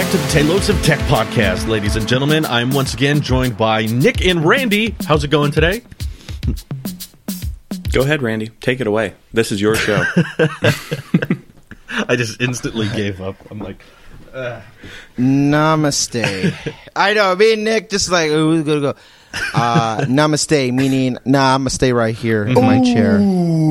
back to the Talos of Tech podcast, ladies and gentlemen. I'm once again joined by Nick and Randy. How's it going today? Go ahead, Randy. Take it away. This is your show. I just instantly gave up. I'm like, Namaste. I know, me and Nick just like, who's going to go? Namaste, meaning, nah, I'm going to stay right here in my chair.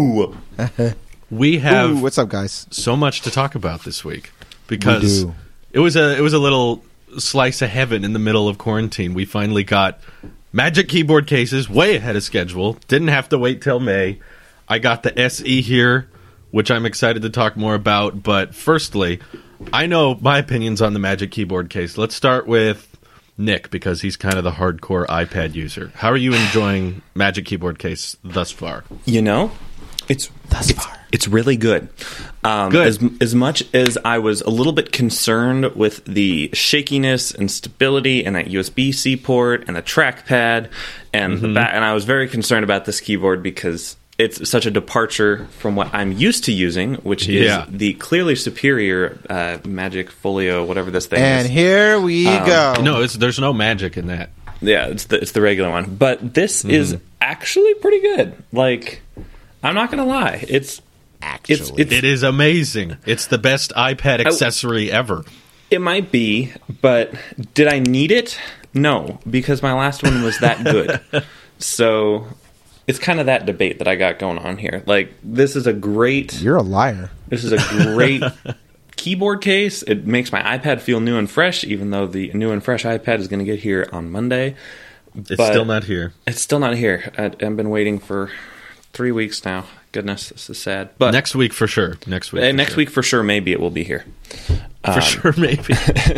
we have Ooh, what's up, guys? so much to talk about this week because it was a little slice of heaven in the middle of quarantine. We finally got Magic keyboard cases way ahead of schedule. Didn't have to wait till May. I got the SE here, which I'm excited to talk more about. But firstly, I know my opinions on the Magic keyboard case. Let's start with Nick, because he's kind of the hardcore iPad user. How are you enjoying Magic keyboard case thus far? You know, it's really good. Good. As much as I was a little bit concerned with the shakiness and stability and that USB-C port and the trackpad and the back, and I was very concerned about this keyboard because it's such a departure from what I'm used to using, which is the clearly superior Magic Folio, whatever this thing is. And here we go. No, there's no magic in that. Yeah, it's the regular one. But this is actually pretty good. Like, I'm not going to lie. It is amazing. It's the best iPad accessory ever. It might be, but did I need it? No, because my last one was that good. So it's kind of that debate that I got going on here. Like, this is a great... You're a liar. This is a great keyboard case. It makes my iPad feel new and fresh, even though the new and fresh iPad is going to get here on Monday. It's still not here. It's still not here. I've been waiting for 3 weeks now. Goodness, this is sad. But next week for sure. Next week for sure. Maybe it will be here. For sure, maybe.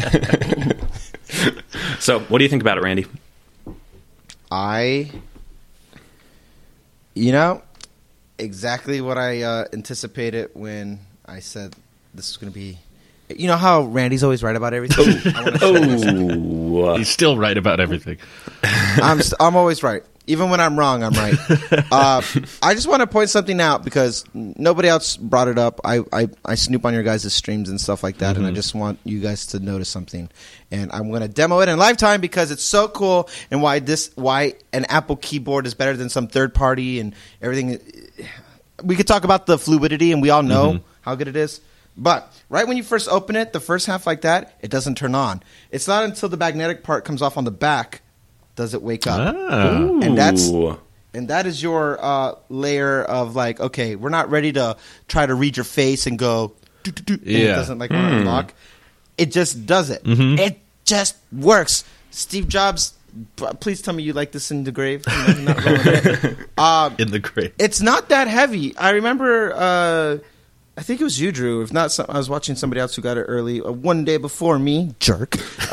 So, what do you think about it, Randy? Exactly what I anticipated when I said this was going to be. You know how Randy's always right about everything? He's still right about everything. I'm always right. Even when I'm wrong, I'm right. I just want to point something out because nobody else brought it up. I snoop on your guys' streams and stuff like that, and I just want you guys to notice something. And I'm going to demo it in lifetime because it's so cool, and why an Apple keyboard is better than some third party and everything. We could talk about the fluidity, and we all know how good it is. But right when you first open it, the first half like that, it doesn't turn on. It's not until the magnetic part comes off on the back does it wake up. And that is your layer of like, okay, we're not ready to try to read your face and go and it doesn't like want to unlock. It just does it. It just works. Steve Jobs, please tell me you like this in the grave. In the grave. It's not that heavy. I remember I think it was you, Drew. If not, I was watching somebody else who got it early, one day before me. Jerk.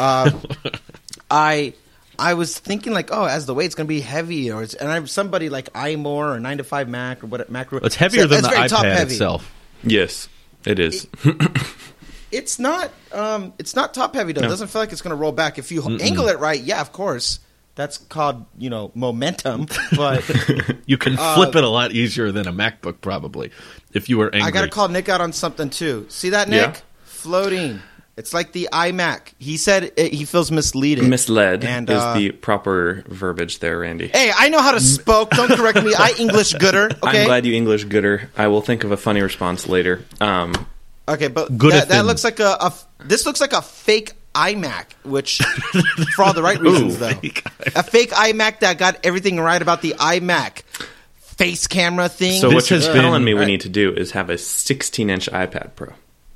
I was thinking like, oh, as the weight, it's going to be heavy, somebody like iMore or 9 to 5 Mac or what Mac. It's heavier than the iPad itself. Yes, it is. It's not top heavy though. No. It doesn't feel like it's going to roll back if you angle it right. Yeah, of course. That's called, momentum. But you can flip it a lot easier than a MacBook, probably, if you were angry. I got to call Nick out on something, too. See that, Nick? Yeah. Floating. It's like the iMac. He said he feels misled. Misled is the proper verbiage there, Randy. Hey, I know how to spoke. Don't correct me. I English gooder. Okay? I'm glad you English gooder. I will think of a funny response later. Okay, but that looks like this looks like a fake iMac, which for all the right reasons, though. A fake iMac that got everything right about the iMac face camera thing. So what you're telling me we need to do is have a 16-inch iPad Pro.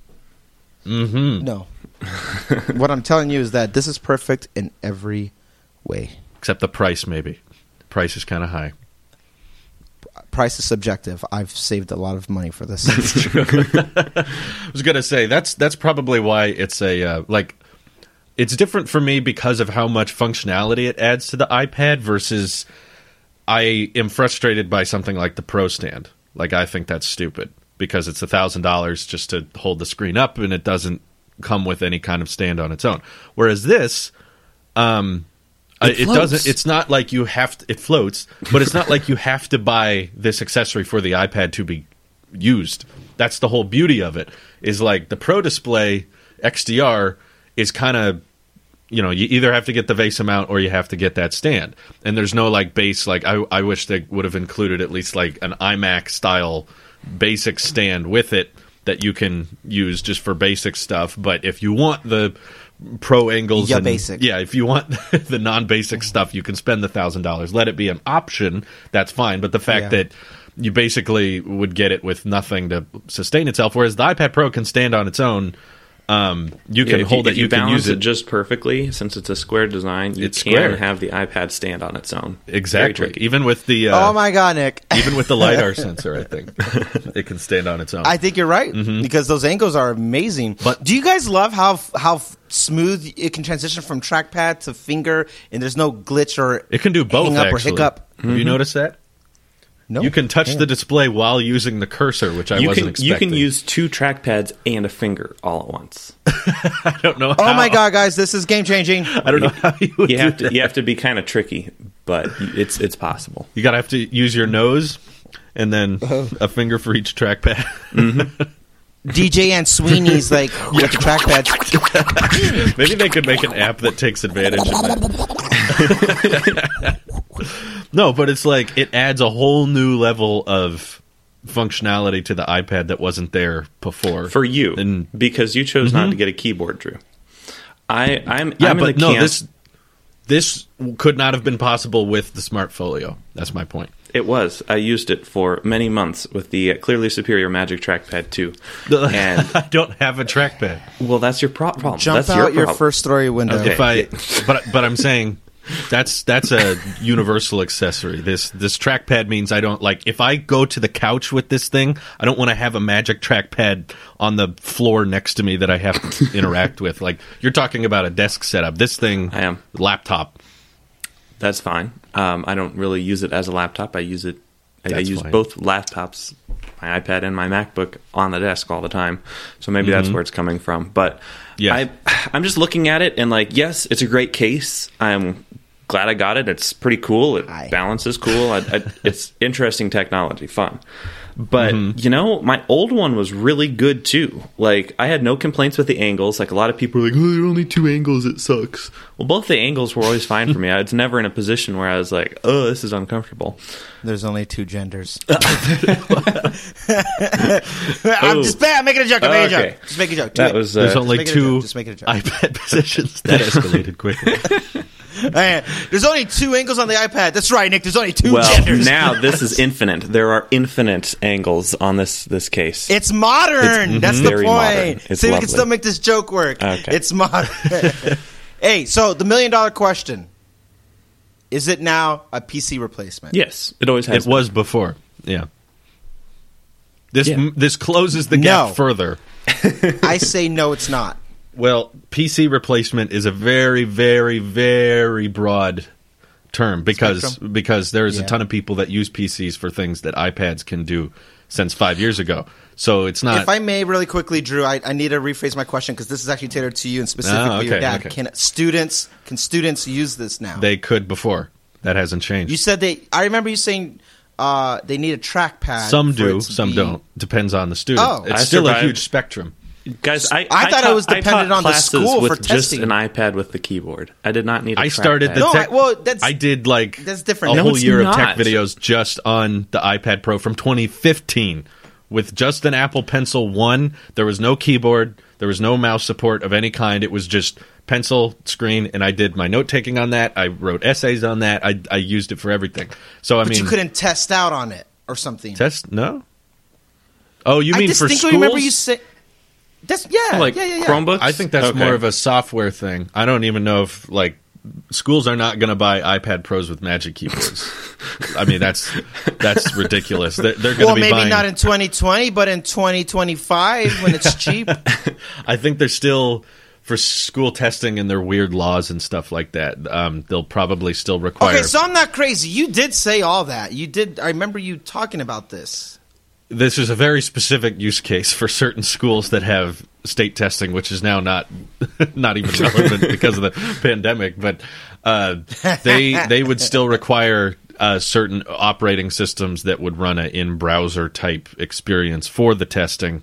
No. What I'm telling you is that this is perfect in every way. Except the price, maybe. The price is kind of high. Price is subjective. I've saved a lot of money for this. That's true. I was going to say, that's probably why it's it's different for me because of how much functionality it adds to the iPad versus I am frustrated by something like the Pro Stand. Like, I think that's stupid because it's $1,000 just to hold the screen up and it doesn't come with any kind of stand on its own. Whereas this, it doesn't. It's not like you have to, it floats, but it's not like you have to buy this accessory for the iPad to be used. That's the whole beauty of it. Is like the Pro Display XDR is kind of, you know, you either have to get the VESA mount or you have to get that stand. And there's no like base, like I wish they would have included at least like an iMac style basic stand with it that you can use just for basic stuff. But if you want the pro angles, if you want the non-basic stuff, you can spend the $1,000. Let it be an option. That's fine. But the fact that you basically would get it with nothing to sustain itself, whereas the iPad Pro can stand on its own. You can hold it. You can balance use it just perfectly. Since it's a square design, you can have the iPad stand on its own. Exactly. Even with the oh my god, Nick! Even with the LiDAR sensor, I think it can stand on its own. I think you're right because those angles are amazing. But do you guys love how smooth it can transition from trackpad to finger, and there's no glitch or it can do both. Hang up actually. or hiccup. Have you noticed that? No, you can touch the display while using the cursor, which I wasn't expecting. You can use 2 trackpads and a finger all at once. I don't know. Oh my god, guys, this is game changing. I don't know how you would you have to be kind of tricky, but it's possible. You gotta have to use your nose and then a finger for each trackpad. DJ and Sweeney's like with the trackpad. Maybe they could make an app that takes advantage of that. No, but it's like it adds a whole new level of functionality to the iPad that wasn't there before. For you, because you chose not to get a keyboard, Drew. This could not have been possible with the Smart Folio. That's my point. It was. I used it for many months with the clearly superior Magic Trackpad 2. And I don't have a trackpad. Well, that's your problem. Jump that's out your first story window. Okay. But I'm saying that's a universal accessory. This trackpad means I don't like if I go to the couch with this thing, I don't want to have a Magic Trackpad on the floor next to me that I have to interact with. Like you're talking about a desk setup. This thing, I am laptop. That's fine. I don't really use it as a laptop. I use it. I use fine. both laptops, my iPad and my MacBook, on the desk all the time. So maybe that's where it's coming from. But I'm just looking at it and like, yes, it's a great case. I'm glad I got it. It's pretty cool. It balances cool. It's interesting technology, fun. But, you know, my old one was really good, too. Like, I had no complaints with the angles. Like, a lot of people are like, oh, there are only 2 angles. It sucks. Well, both the angles were always fine for me. I was never in a position where I was like, oh, this is uncomfortable. There's only 2 genders. I'm making a joke. I'm making a joke. Just make a joke. There's only 2 iPad positions. That escalated quickly. There's only 2 angles on the iPad. That's right, Nick. There's only 2 genders. Now this is infinite. There are infinite angles on this case. It's modern. That's the point. Modern. It's See, lovely. we can still make this joke work. Okay. It's modern. Hey, so the $1 million question. Is it now a PC replacement? Yes, it always has. It was before. Yeah. This closes the gap further. I say no, it's not. Well, PC replacement is a very, very, very broad term because there's a ton of people that use PCs for things that iPads can do since 5 years ago. So it's not. If I may, really quickly, Drew, I need to rephrase my question because this is actually tailored to you and specifically your dad. Okay. Can students use this now? They could before. That hasn't changed. You said I remember you saying they need a trackpad. Some do, some don't. Depends on the student. Oh. It's still a huge spectrum. Guys, I thought it was dependent on the school for testing. Just an iPad with the keyboard. I did not need a trackpad. I started the tech. I did that's different. A whole year of tech videos just on the iPad Pro from 2015 with just an Apple Pencil 1. There was no keyboard. There was no mouse support of any kind. It was just pencil, screen, and I did my note-taking on that. I wrote essays on that. I used it for everything. So But you couldn't test out on it or something. Test? No? Oh, you mean for schools? I distinctly remember you say... Chromebooks? I think that's more of a software thing. I don't even know if schools are not going to buy iPad Pros with Magic keyboards. I mean, that's ridiculous. They're going to be maybe not in 2020, but in 2025 when it's cheap. I think they're still for school testing and their weird laws and stuff like that. They'll probably still require. Okay, so I'm not crazy. You did say all that. You did. I remember you talking about this. This is a very specific use case for certain schools that have state testing, which is now not even relevant because of the pandemic. But they would still require certain operating systems that would run an in-browser type experience for the testing.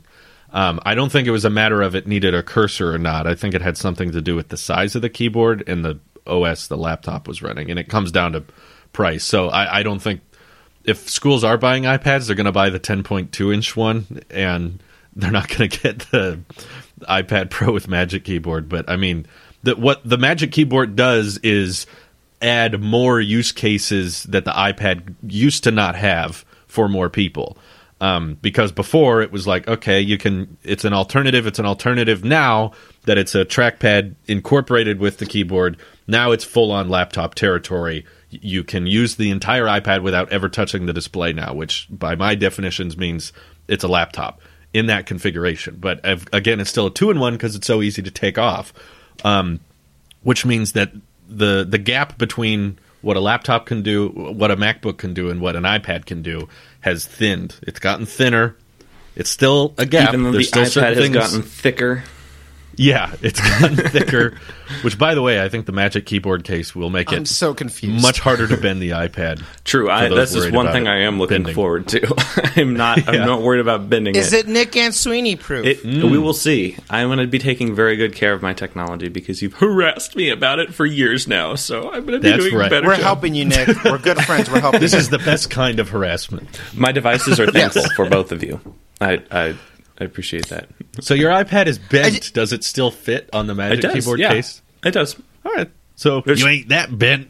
I don't think it was a matter of it needed a cursor or not. I think it had something to do with the size of the keyboard and the OS the laptop was running, and it comes down to price. So I don't think if schools are buying iPads, they're going to buy the 10.2-inch one, and they're not going to get the iPad Pro with Magic Keyboard. But I mean, what the Magic Keyboard does is add more use cases that the iPad used to not have for more people. Because before it was like, okay, it's an alternative. It's an alternative now that it's a trackpad incorporated with the keyboard. Now it's full on laptop territory. You can use the entire iPad without ever touching the display now, which by my definitions means it's a laptop in that configuration. But again, it's still a 2-in-1 because it's so easy to take off, which means that the gap between what a laptop can do, what a MacBook can do, and what an iPad can do has thinned. It's gotten thinner. It's still a gap. Even though the iPad has gotten thicker. Yeah, it's gotten thicker. Which, by the way, I think the Magic Keyboard case will make it so confused. much harder to bend the iPad. True. This is one thing I am looking forward to. I'm not worried about bending it. Is it Nick and Sweeney proof? We will see. I'm going to be taking very good care of my technology because you've harassed me about it for years now. So I'm going to be doing a better We're job. helping you, Nick. We're good friends. We're helping This you. is the best kind of harassment. My devices are thankful for both of you. I appreciate that. So your iPad is bent. Does it still fit on the Magic Keyboard case? It does. All right. So you ain't that bent.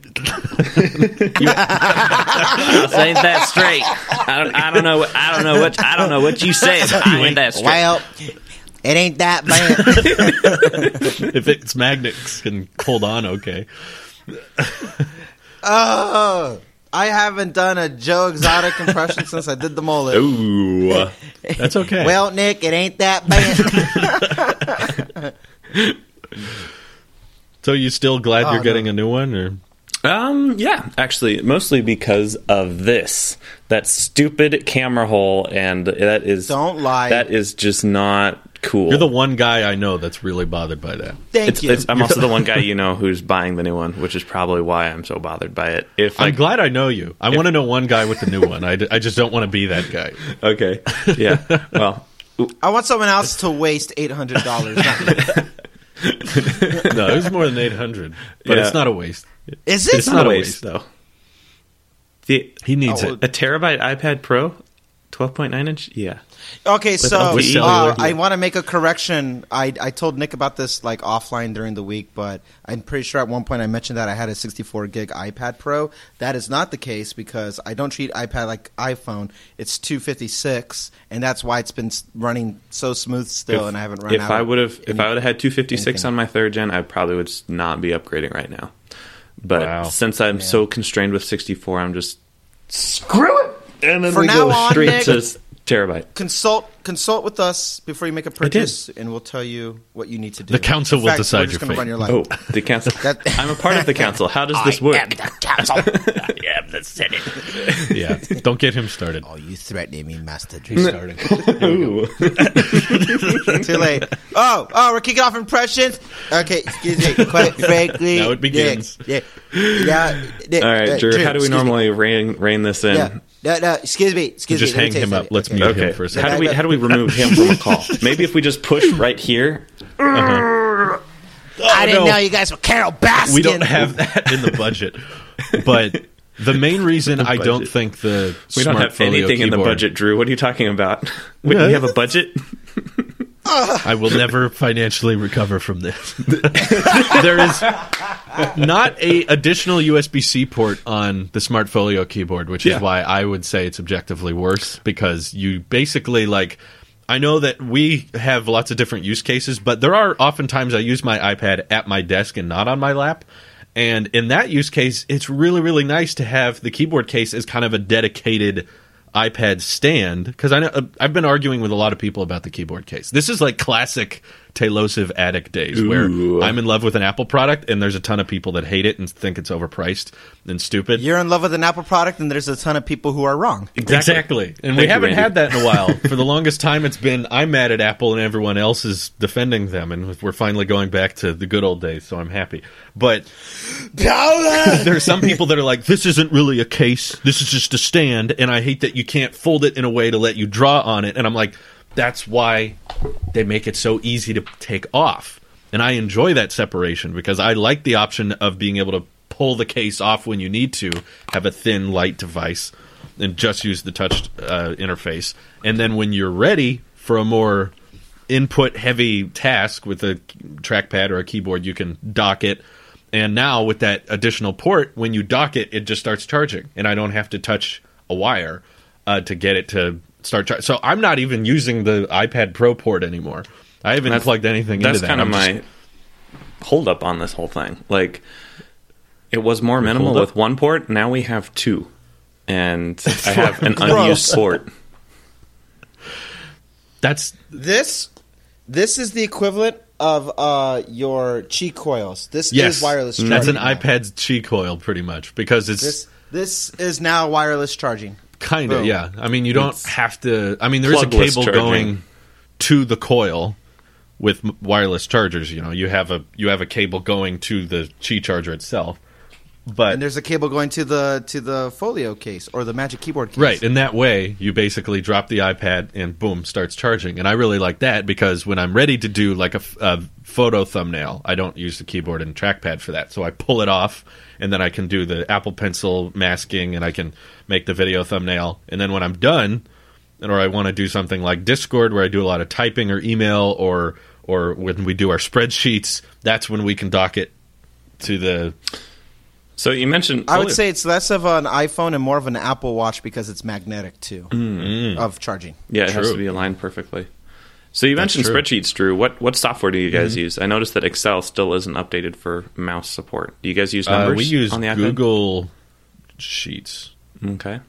I'll say that straight. I don't know what you said. I ain't that straight. Well, it ain't that bad. If its magnets can hold on, okay. Oh, I haven't done a Joe Exotic impression since I did the mullet. Ooh, that's okay. Well, Nick, it ain't that bad. So you still glad you're getting a new one, or? Yeah, actually, mostly because of that stupid camera hole, and that is don't lie. That is just not cool. You're the one guy I know that's really bothered by that. Thank you. I'm also the one guy who's buying the new one, which is probably why I'm so bothered by it. I'm glad I know you. I want to know one guy with the new one. I just don't want to be that guy. Okay. Yeah. Well, I want someone else to waste $800. No, it was more than $800, but it's not a waste. Is it? It's not a waste though. He needs it. A terabyte iPad Pro, 12.9 inch. Yeah. Okay, so LTE. I want to make a correction. I told Nick about this like offline during the week, but I'm pretty sure at one point I mentioned that I had a 64 gig iPad Pro. That is not the case because I don't treat iPad like iPhone. It's 256, and that's why it's been running so smooth still, and I haven't run out. If I would have had 256 on my 3rd gen, I probably would not be upgrading right now. But since I'm so constrained with 64, I'm just screw it. And then we go straight to terabyte. Consult with us before you make a purchase, and we'll tell you what you need to do. The council will decide your fate. Run your life. Oh, the council. I'm a part of the council. How does this work? I am the council. I am the Senate. Yeah, don't get him started. Oh, you threatening me, Master He's starting. Too late. Oh, we're kicking off impressions. Okay, excuse me. Quite frankly, now it begins. Yeah. All right, Drew. How do we normally rein this in? Yeah. No, excuse me. Just hang him up. Let's mute him for a second. How do we remove him from a call? Maybe if we just push right here. I didn't know you guys were Carol Baskin. We don't have that in the budget. But the main reason I don't think we don't have anything in the budget, Drew. What are you talking about? Wait, we have a budget? I will never financially recover from this. There is not a additional USB-C port on the Smartfolio keyboard, which is why I would say it's objectively worse, because you basically I know that we have lots of different use cases, but there are oftentimes I use my iPad at my desk and not on my lap. And in that use case, it's really, really nice to have the keyboard case as kind of a dedicated iPad stand, because I know I've been arguing with a lot of people about the keyboard case. This is like classic Tailosive addict days, where I'm in love with an Apple product and there's a ton of people that hate it and think it's overpriced and stupid. You're in love with an Apple product and there's a ton of people who are wrong. Exactly. And we haven't had that in a while. For the longest time, it's been I'm mad at Apple and everyone else is defending them, and we're finally going back to the good old days, so I'm happy. But there are some people that are like, this isn't really a case, this is just a stand, and I hate that you can't fold it in a way to let you draw on it. And I'm like, that's why they make it so easy to take off. And I enjoy that separation because I like the option of being able to pull the case off when you need to, have a thin, light device, and just use the touch interface. And then when you're ready for a more input-heavy task with a trackpad or a keyboard, you can dock it. And now with that additional port, when you dock it, it just starts charging. And I don't have to touch a wire to get it to start charging. So I'm not even using the iPad Pro port anymore. I haven't plugged anything into that. That's kind of my hold-up on this whole thing. Like, it was more minimal with one port. Now we have two. And I have an unused port. That's... This is the equivalent of your Qi coils. This is wireless charging. That's an iPad's Qi coil, pretty much, because it's... This is now wireless charging. Kind of, yeah. I mean, you don't have to... I mean, there is a cable going to the coil with wireless chargers. You know, you have a cable going to the Qi charger itself. And there's a cable going to the Folio case or the Magic Keyboard case. Right, in that way, you basically drop the iPad and boom, starts charging. And I really like that because when I'm ready to do like a photo thumbnail, I don't use the keyboard and trackpad for that. So I pull it off, and then I can do the Apple Pencil masking, and I can make the video thumbnail. And then when I'm done, or I want to do something like Discord where I do a lot of typing or email, or when we do our spreadsheets, that's when we can dock it to the... So you mentioned... I would say it's less of an iPhone and more of an Apple Watch because it's magnetic, too, of charging. Yeah, it has to be aligned perfectly. So you mentioned spreadsheets, Drew. What software do you guys use? I noticed that Excel still isn't updated for mouse support. Do you guys use numbers we use on the iPad? Google Sheets. Okay.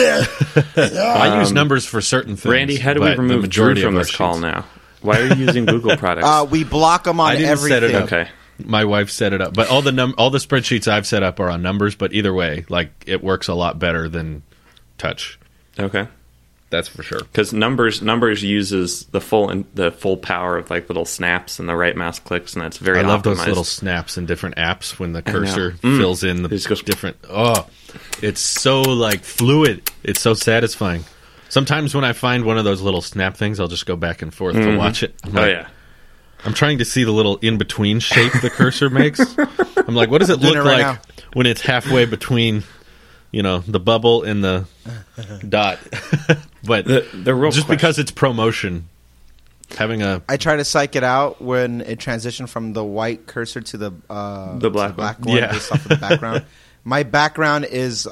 I use numbers for certain things. Randy, how do we remove Drew from this call now? Why are you using Google products? We block them on everything. Set it up. Okay. My wife set it up, but all the spreadsheets I've set up are on numbers. But either way, like it works a lot better than touch. Okay, that's for sure. Because numbers uses the full power of like little snaps and the right mouse clicks, and that's very. I love optimized. those little snaps in different apps when the cursor fills in the different. Oh, it's so like fluid. It's so satisfying. Sometimes when I find one of those little snap things, I'll just go back and forth to watch it. I'm trying to see the little in-between shape the cursor makes. I'm like, what does it look like when it's halfway between, the bubble and the dot? But the real just because it's ProMotion, having a... I try to psych it out when it transitioned from the white cursor to the black one based off of the background. My background is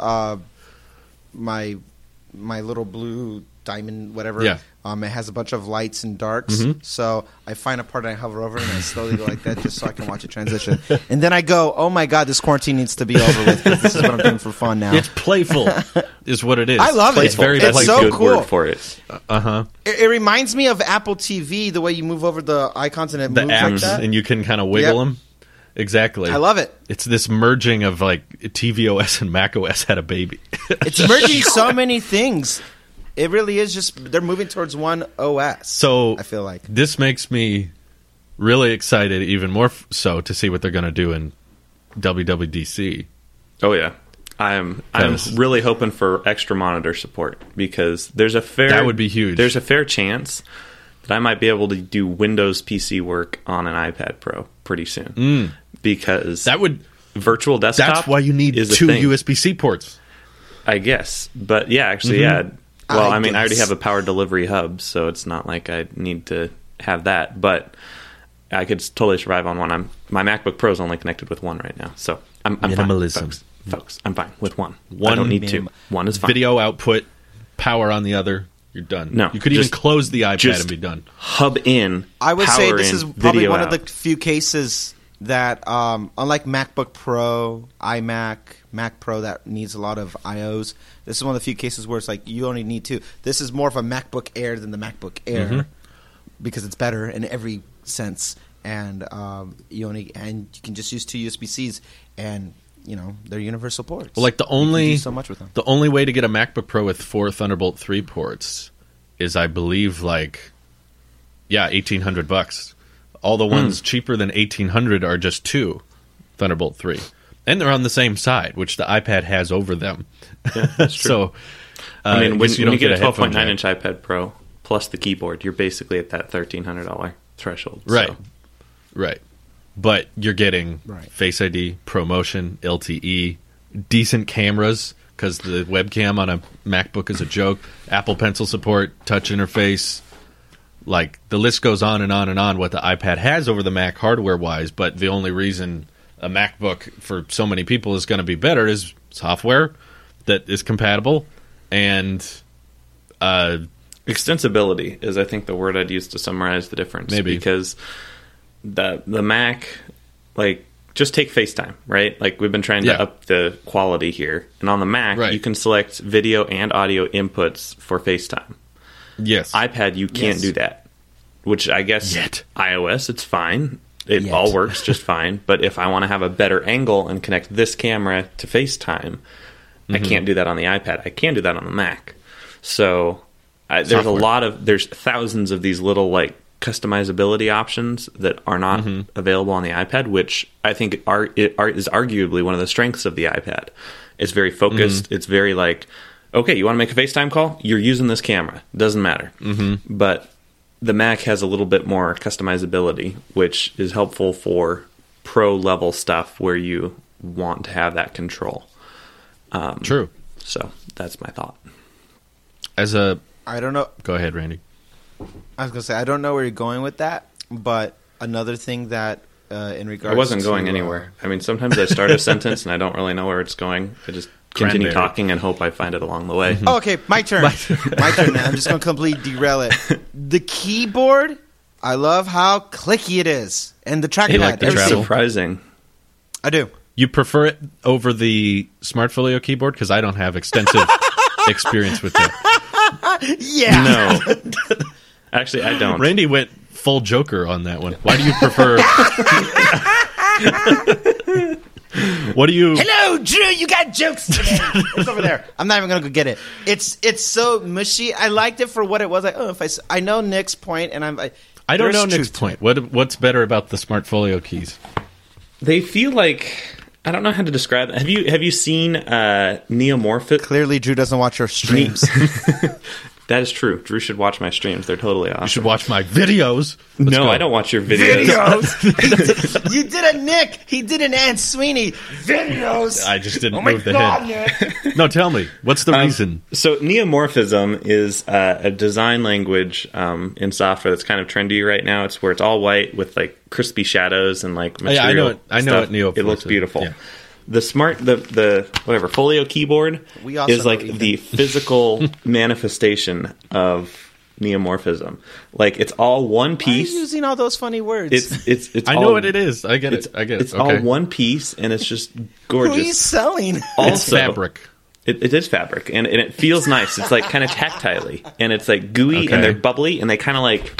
my little blue diamond, whatever. Yeah. It has a bunch of lights and darks. So I find a part and I hover over and I slowly go like that just so I can watch it transition. And then I go, oh my God, this quarantine needs to be over with. This is what I'm doing for fun now. It's playful is what it is. I love it. It's very playful. It's so good cool. Word for it. It reminds me of Apple TV, the way you move over the icons and it moves apps, like that. And you can kind of wiggle them. Exactly. I love it. It's this merging of like tvOS and macOS had a baby. It's merging so many things. It really is just they're moving towards one OS. So I feel like this makes me really excited, even more so, to see what they're going to do in WWDC. Oh yeah, I'm really hoping for extra monitor support because that would be huge. There's a fair chance that I might be able to do Windows PC work on an iPad Pro pretty soon because that would virtual desktop. That's why you need two USB-C ports, I guess. But yeah, actually, yeah. Well, I mean, I already have a power delivery hub, so it's not like I need to have that. But I could totally survive on one. My MacBook Pro is only connected with one right now, so I'm minimalism, fine, folks. I'm fine with one. I don't need two. One is fine. Video output, power on the other. You're done. No, you could even close the iPad and be done. Hub in. I would say this is probably one of the few cases that, unlike MacBook Pro, iMac, Mac Pro that needs a lot of I/Os, this is one of the few cases where it's like you only need two. This is more of a MacBook Air than the MacBook Air because it's better in every sense, and you can just use two USB-Cs, and they're universal ports. Well, like you can do so much with them. The only way to get a MacBook Pro with 4 Thunderbolt 3 ports is, I believe, $1,800. All the ones cheaper than $1,800 are just 2 Thunderbolt 3. And they're on the same side, which the iPad has over them. Yeah, that's true. So, I mean, when you get a 12.9-inch iPad Pro plus the keyboard, you're basically at that $1,300 threshold. Right. So. Right. But you're getting Face ID, ProMotion, LTE, decent cameras, because the webcam on a MacBook is a joke, Apple Pencil support, touch interface. Like, the list goes on and on and on what the iPad has over the Mac hardware-wise, but the only reason a MacBook for so many people is going to be better is software that is compatible and extensibility is, I think, the word I'd use to summarize the difference. Maybe. Because the Mac, like, just take FaceTime, right? Like, we've been trying to up the quality here. And on the Mac, you can select video and audio inputs for FaceTime. Yes. iPad, you can't do that. Which I guess iOS, it's fine. It all works just fine. But if I want to have a better angle and connect this camera to FaceTime, I can't do that on the iPad. I can do that on the Mac. So there's thousands of these little, like, customizability options that are not available on the iPad, which I think is arguably one of the strengths of the iPad. It's very focused. It's very like, okay, you want to make a FaceTime call? You're using this camera. Doesn't matter. But the Mac has a little bit more customizability, which is helpful for pro-level stuff where you want to have that control. True. So that's my thought. I don't know. Go ahead, Randy. I was going to say, I don't know where you're going with that, but another thing that in regards to... I wasn't going anywhere. I mean, sometimes I start a sentence and I don't really know where it's going. I just continue talking and hope I find it along the way. Oh, okay, my turn. My turn now. I'm just going to completely derail it. The keyboard, I love how clicky it is. And the trackpad. Like the it's travel. surprising. I do. You prefer it over the Smartfolio keyboard? Because I don't have extensive experience with that. Yeah. No. Actually, I don't. Randy went full Joker on that one. Why do you prefer... What do you... Hello, Drew, you got jokes today. It's over there. I'm not even going to go get it. It's so mushy. I liked it for what it was. Like, if I know Nick's point, and I don't know Nick's point. What's better about the Smartfolio keys? They feel like... I don't know how to describe it. Have you seen Neomorphic? Clearly, Drew doesn't watch your streams. That is true. Drew should watch my streams. They're totally awesome. You should watch my videos. No, I don't watch your videos. You did a Nick. He did an Aunt Sweeney. Videos. I just didn't move the head. No, tell me. What's the reason? So neomorphism is a design language in software that's kind of trendy right now. It's where it's all white with, like, crispy shadows and, like, material. I know it. It looks beautiful. Yeah. The Folio keyboard is like the physical manifestation of neomorphism. Like, it's all one piece. Why are you using all those funny words? It's I know what it is. I get it. It's all one piece, and it's just gorgeous. Who are you selling? Also, it's fabric. It is fabric, and it feels nice. It's like kind of tactilely, and it's like gooey, and they're bubbly, and they kind of like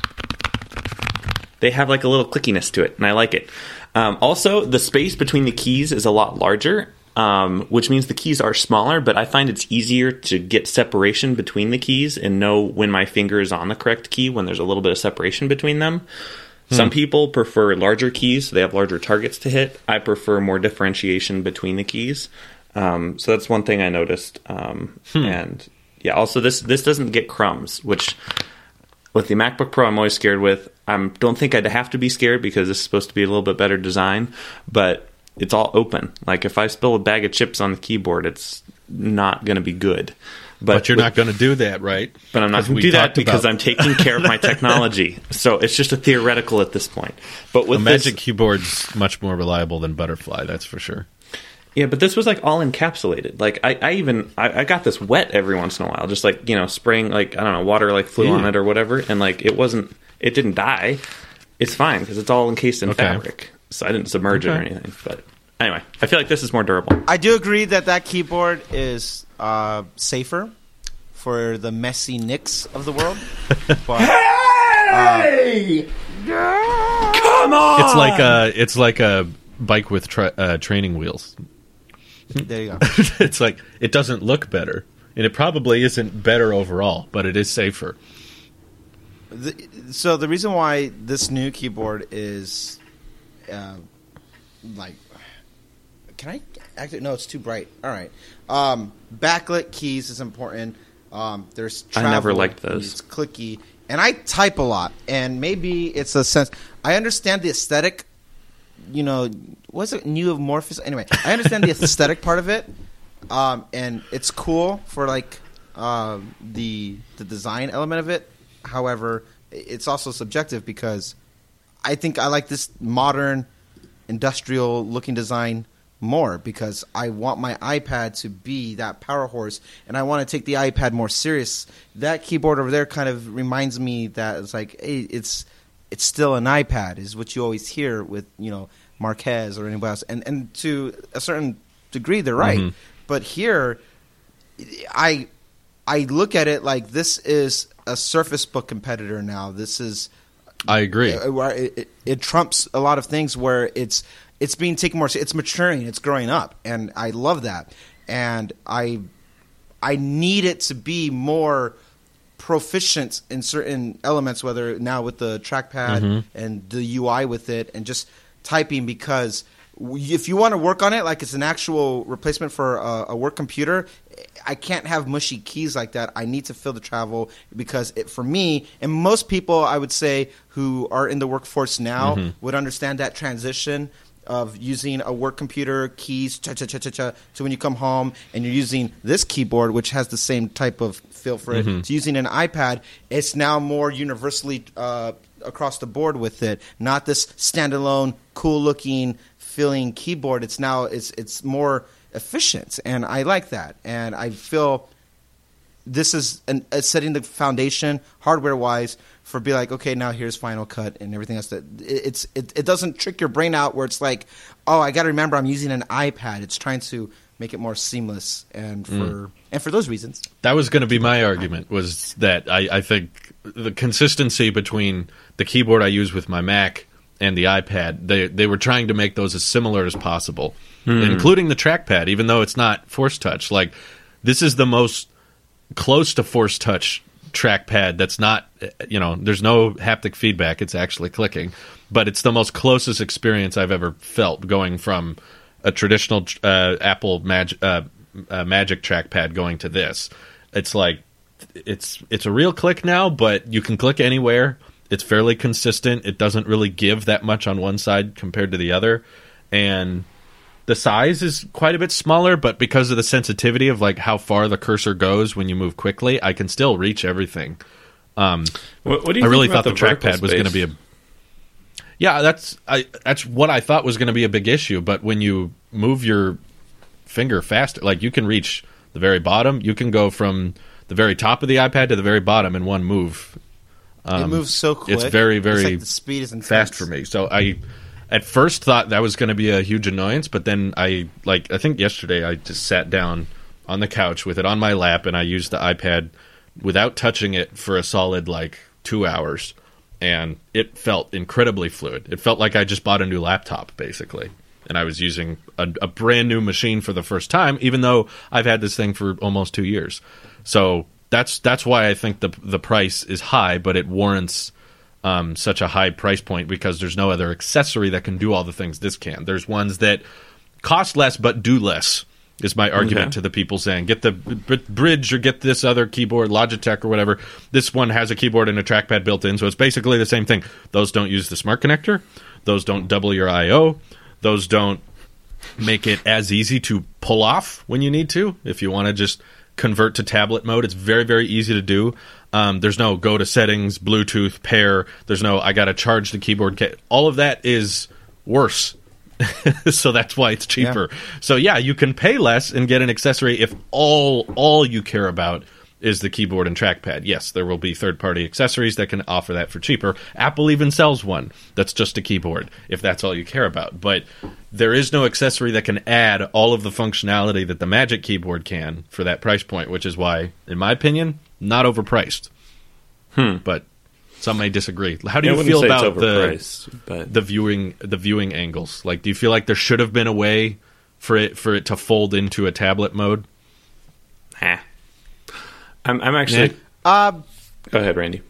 they have like a little clickiness to it, and I like it. Also, the space between the keys is a lot larger, which means the keys are smaller, but I find it's easier to get separation between the keys and know when my finger is on the correct key when there's a little bit of separation between them. Some people prefer larger keys, so they have larger targets to hit. I prefer more differentiation between the keys. So that's one thing I noticed. And yeah, also this doesn't get crumbs, which with the MacBook Pro I'm always scared with. I don't think I'd have to be scared because this is supposed to be a little bit better design, but it's all open. Like, if I spill a bag of chips on the keyboard, it's not going to be good. But you're not going to do that, right? But I'm not going to do that because I'm taking care of my technology. So it's just a theoretical at this point. But with a Magic Keyboard's much more reliable than Butterfly, that's for sure. Yeah, but this was like all encapsulated. Like I got this wet every once in a while, just like, spraying, like, I don't know, water like flew on it or whatever, and like it didn't die. It's fine because it's all encased in fabric, so I didn't submerge it or anything. But anyway, I feel like this is more durable. I do agree that keyboard is safer for the messy nicks of the world. But, hey! Come on! It's like a bike with training wheels. There you go. It's like, it doesn't look better, and it probably isn't better overall, but it is safer. So the reason why this new keyboard is like, can I actually? No, it's too bright. All right. Backlit keys is important. There's travel. I never liked those. It's clicky. and I type a lot, and maybe it's a sense. I understand the aesthetic. Was it neomorphous? Anyway, I understand the aesthetic part of it, and it's cool for like the design element of it. However, it's also subjective because I think I like this modern, industrial-looking design more because I want my iPad to be that power horse, and I want to take the iPad more serious. That keyboard over there kind of reminds me that it's like, hey, it's still an iPad, is what you always hear with Marquez or anybody else, and to a certain degree, they're right. Mm-hmm. But here, I look at it like this is a Surface Book competitor now. This is, I agree. It trumps a lot of things where it's being taken more. It's maturing. It's growing up, and I love that. And I need it to be more proficient in certain elements, whether now with the trackpad and the UI with it, and just typing. Because if you want to work on it like it's an actual replacement for a work computer, I can't have mushy keys like that. I need to feel the travel because for me, and most people I would say who are in the workforce now would understand that transition of using a work computer, keys, to when you come home and you're using this keyboard, which has the same type of feel for it, to using an iPad. It's now more universally across the board with it. Not this standalone, cool-looking, feeling keyboard. It's now it's more efficient, and I like that. And I feel this is setting the foundation hardware-wise for be like, okay, now here's Final Cut and everything else. That it doesn't trick your brain out where it's like, oh, I got to remember I'm using an iPad. It's trying to make it more seamless, and for those reasons. That was going to be my argument, was that I think the consistency between the keyboard I use with my Mac and the iPad, they were trying to make those as similar as possible, including the trackpad, even though it's not Force Touch. Like, this is the most close to Force Touch trackpad that's not, there's no haptic feedback. It's actually clicking. But it's the most closest experience I've ever felt going from a traditional Apple Magic trackpad going to this. It's like, it's a real click now, but you can click anywhere. It's fairly consistent. It doesn't really give that much on one side compared to the other. And the size is quite a bit smaller, but because of the sensitivity of like how far the cursor goes when you move quickly, I can still reach everything. What do you I really think thought the trackpad was going to be a... Yeah, that's what I thought was going to be a big issue, but when you move your finger faster, like you can reach the very bottom, you can go from the very top of the iPad to the very bottom in one move. It moves so quick. It's very, very like the speed is intense. fast for me. So I, at first, thought that was going to be a huge annoyance, but then I think yesterday I just sat down on the couch with it on my lap, and I used the iPad without touching it for a solid 2 hours, and it felt incredibly fluid. It felt like I just bought a new laptop, basically, and I was using a brand new machine for the first time, even though I've had this thing for almost 2 years. So that's why I think the price is high, but it warrants such a high price point because there's no other accessory that can do all the things this can. There's ones that cost less but do less, is my argument to the people saying, get the Bridge or get this other keyboard, Logitech or whatever. This one has a keyboard and a trackpad built in, so it's basically the same thing. Those don't use the smart connector. Those don't double your I.O. Those don't make it as easy to pull off when you need to. If you want to just convert to tablet mode, it's very, very easy to do. There's no go to settings, Bluetooth, pair. There's no I got to charge the keyboard. All of that is worse. So that's why it's cheaper. Yeah. So yeah, you can pay less and get an accessory if all you care about is the keyboard and trackpad. Yes, there will be third-party accessories that can offer that for cheaper. Apple even sells one that's just a keyboard, if that's all you care about. But there is no accessory that can add all of the functionality that the Magic Keyboard can for that price point, which is why, in my opinion, not overpriced. But some may disagree. How do you feel about the viewing angles? Like, do you feel like there should have been a way for it to fold into a tablet mode? I'm actually... Go ahead, Randy.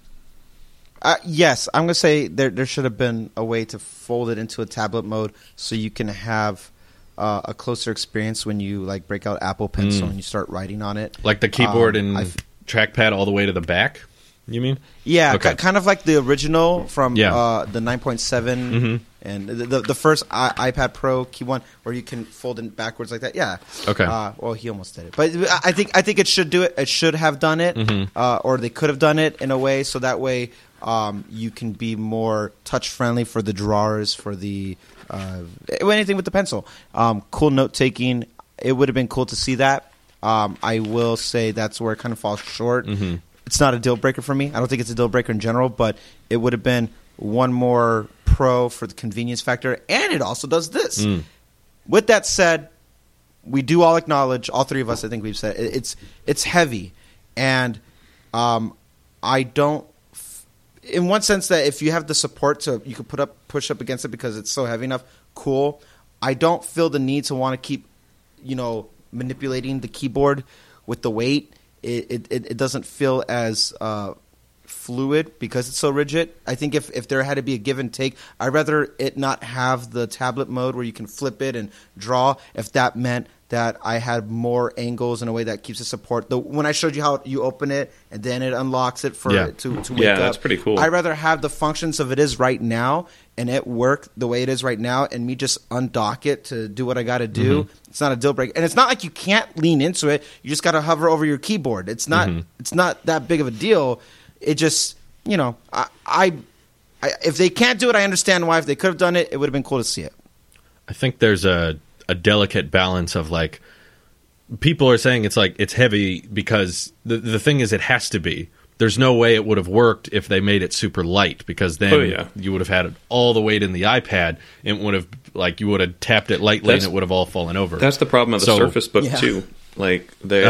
Yes, I'm going to say there should have been a way to fold it into a tablet mode so you can have a closer experience when you break out Apple Pencil and you start writing on it. Like the keyboard and trackpad all the way to the back? You mean? Yeah, Okay. kind of like the original from Yeah. the 9.7 and the first iPad Pro key one, where you can fold it backwards like that. Yeah. Okay. Well, he almost did it, but I think it should do it. It should have done it, or they could have done it in a way so that way you can be more touch friendly for the drawers, for the anything with the pencil. Cool note taking. It would have been cool to see that. I will say that's where it kind of falls short. It's not a deal breaker for me. I don't think it's a deal breaker in general, but it would have been one more pro for the convenience factor, and it also does this. With that said, we do all acknowledge, all three of us, I think we've said, it's heavy, and I don't. In one sense, that if you have the support to, you could push up against it because it's so heavy enough. Cool. I don't feel the need to want to keep, manipulating the keyboard with the weight. It doesn't feel as fluid because it's so rigid. I think if there had to be a give and take, I'd rather it not have the tablet mode where you can flip it and draw, if that meant that I had more angles in a way that keeps it support. When I showed you how you open it and then it unlocks it for it to wake up. Yeah, that's pretty cool. I'd rather have the functions of it is right now and it work the way it is right now and me just undock it to do what I got to do. It's not a deal breaker. And it's not like you can't lean into it. You just got to hover over your keyboard. It's not that big of a deal. It just, if they can't do it, I understand why. If they could have done it, it would have been cool to see it. I think there's a delicate balance of like, people are saying it's heavy because the thing is it has to be. There's no way it would have worked if they made it super light, because then you would have had all the weight in the iPad. It would have, you would have tapped it lightly and it would have all fallen over. That's the problem of the Surface Book too. Like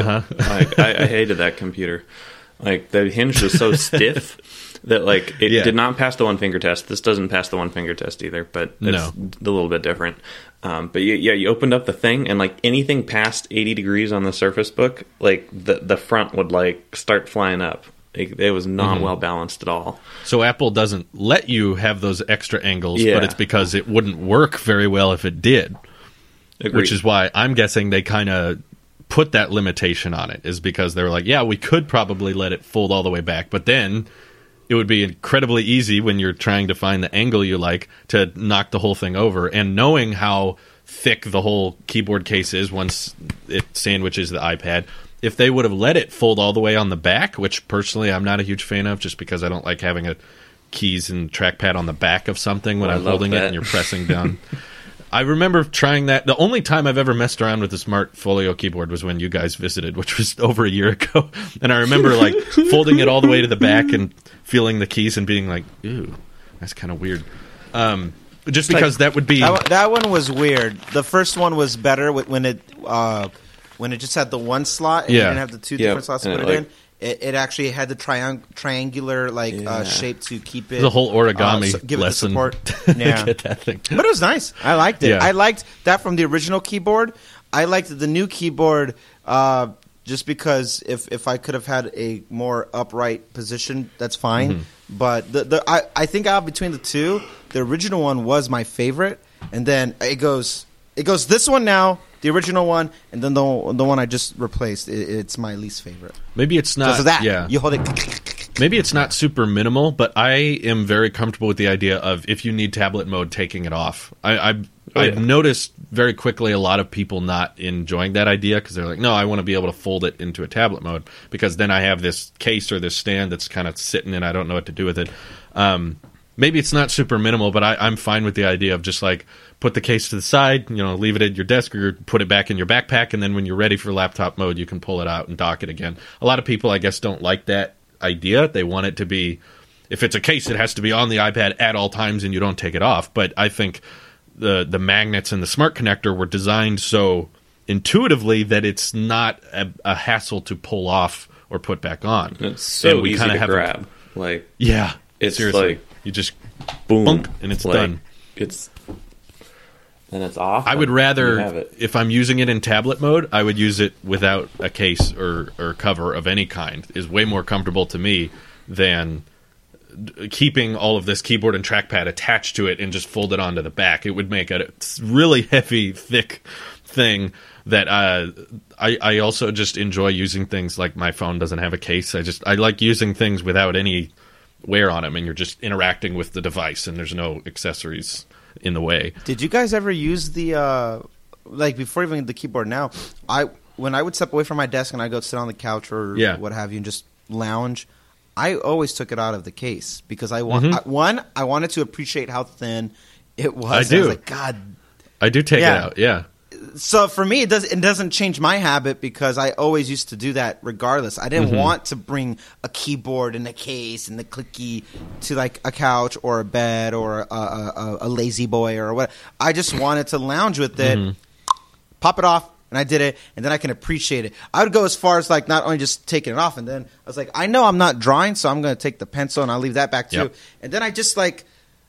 I hated that computer. Like the hinge was so stiff that it did not pass the one finger test. This doesn't pass the one finger test either, but it's a little bit different. But you opened up the thing and anything past 80 degrees on the Surface Book, the front would start flying up. It was not well balanced at all. So Apple doesn't let you have those extra angles, but it's because it wouldn't work very well if it did. Agreed. Which is why I'm guessing they kind of put that limitation on it, is because they were like, yeah, we could probably let it fold all the way back, but then it would be incredibly easy when you're trying to find the angle you like to knock the whole thing over. And knowing how thick the whole keyboard case is once it sandwiches the iPad, if they would have let it fold all the way on the back, which personally I'm not a huge fan of, just because I don't like having a keys and trackpad on the back of something when I'm holding it and you're pressing down. I remember trying that. The only time I've ever messed around with the Smart Folio keyboard was when you guys visited, which was over a year ago. And I remember folding it all the way to the back and feeling the keys and being like, ooh, that's kind of weird. Just because that would be... That one was weird. The first one was better when it just had the one slot and you didn't have the two different slots to put it in. It actually had the triangular shape to keep it. The whole origami give lesson. It the support. Yeah. Get that thing. But it was nice. I liked it. Yeah. I liked that from the original keyboard. I liked the new keyboard just because if I could have had a more upright position, that's fine. But I think out between the two, the original one was my favorite, and then it goes this one now, the original one, and then the one I just replaced. It's my least favorite. Maybe it's not. Because of that, yeah. you hold it. Maybe it's not super minimal, but I am very comfortable with the idea of, if you need tablet mode, taking it off. I've noticed very quickly a lot of people not enjoying that idea because they're like, no, I want to be able to fold it into a tablet mode because then I have this case or this stand that's kind of sitting and I don't know what to do with it. Maybe it's not super minimal, but I'm fine with the idea of just put the case to the side, leave it at your desk or put it back in your backpack, and then when you're ready for laptop mode, you can pull it out and dock it again. A lot of people, I guess, don't like that idea. They want it to be, if it's a case, it has to be on the iPad at all times and you don't take it off. But I think the magnets and the smart connector were designed so intuitively that it's not a hassle to pull off or put back on. It's so easy to grab. It's seriously, you just boom, bunk, and it's done. It's off. I would rather, if I'm using it in tablet mode, I would use it without a case or cover of any kind. Is way more comfortable to me than keeping all of this keyboard and trackpad attached to it and just fold it onto the back. It would make a really heavy, thick thing that I also just enjoy using things like my phone doesn't have a case. I like using things without any wear on them, and you're just interacting with the device, and there's no accessories in the way. Did you guys ever use the like before even the keyboard? Now, when I would step away from my desk and I go sit on the couch or what have you and just lounge, I always took it out of the case because I wanted to appreciate how thin it was. I do. I was like, God, I do take it out. Yeah. So for me, it doesn't change my habit because I always used to do that regardless. I didn't want to bring a keyboard and a case and the clicky to like a couch or a bed or a lazy boy or what. I just wanted to lounge with it, pop it off, and I did it, and then I can appreciate it. I would go as far as like not only just taking it off, and then I was like, I know I'm not drawing, so I'm going to take the pencil and I'll leave that back too. Yep. And then I just like,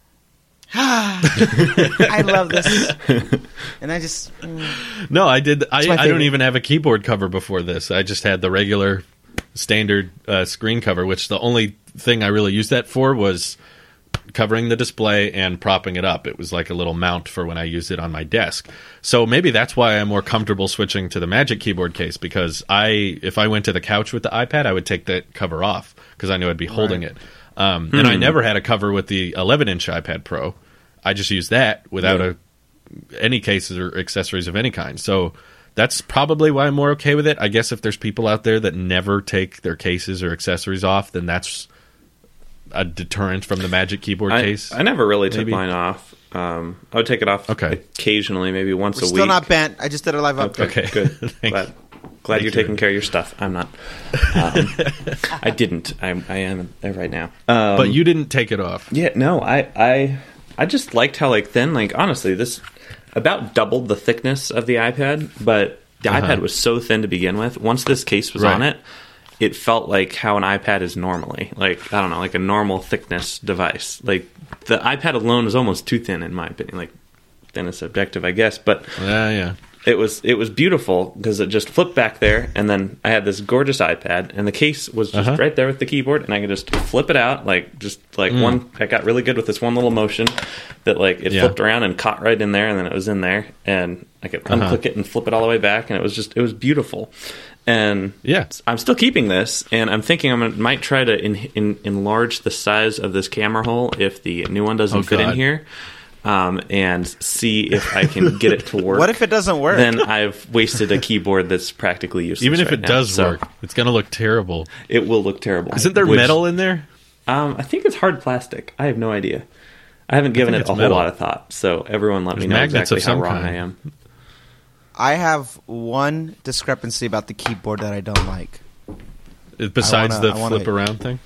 I love this. And I just No, I did. I don't favorite. even have a keyboard cover before this. I just had the regular standard screen cover, which the only thing I really used that for was covering the display and propping it up. It was like a little mount for when I used it on my desk. So maybe that's why I'm more comfortable switching to the Magic Keyboard case, because if I went to the couch with the iPad, I would take that cover off because I knew I'd be holding it. And I never had a cover with the 11-inch iPad Pro. I just used that without any cases or accessories of any kind. So that's probably why I'm more okay with it. I guess if there's people out there that never take their cases or accessories off, then that's a deterrent from the Magic Keyboard case. I never really took mine off. I would take it off occasionally, maybe once a week. Still not bent. I just did a live update. Okay, good. Glad you're taking care of your stuff. I'm not. I didn't. I am right now. But you didn't take it off. Yeah, no. I just liked how thin. Honestly, this about doubled the thickness of the iPad, but the iPad was so thin to begin with. Once this case was on it, it felt like how an iPad is normally. I don't know, like a normal thickness device. Like the iPad alone is almost too thin in my opinion. Like thin is subjective, I guess, but yeah. It was beautiful because it just flipped back there, and then I had this gorgeous iPad, and the case was just right there with the keyboard, and I could just flip it out, one. I got really good with this one little motion that it flipped around and caught right in there, and then it was in there, and I could unclick it and flip it all the way back, and it was beautiful. And I'm still keeping this, and I'm thinking I might try to enlarge the size of this camera hole if the new one doesn't fit in here. And see if I can get it to work. What if it doesn't work? Then I've wasted a keyboard that's practically useless. Even if it does work, it's going to look terrible. It will look terrible. Isn't there metal in there? I think it's hard plastic. I have no idea. I haven't given it a whole lot of thought, so everyone let me know exactly how wrong I am. I have one discrepancy about the keyboard that I don't like. Besides the flip around thing?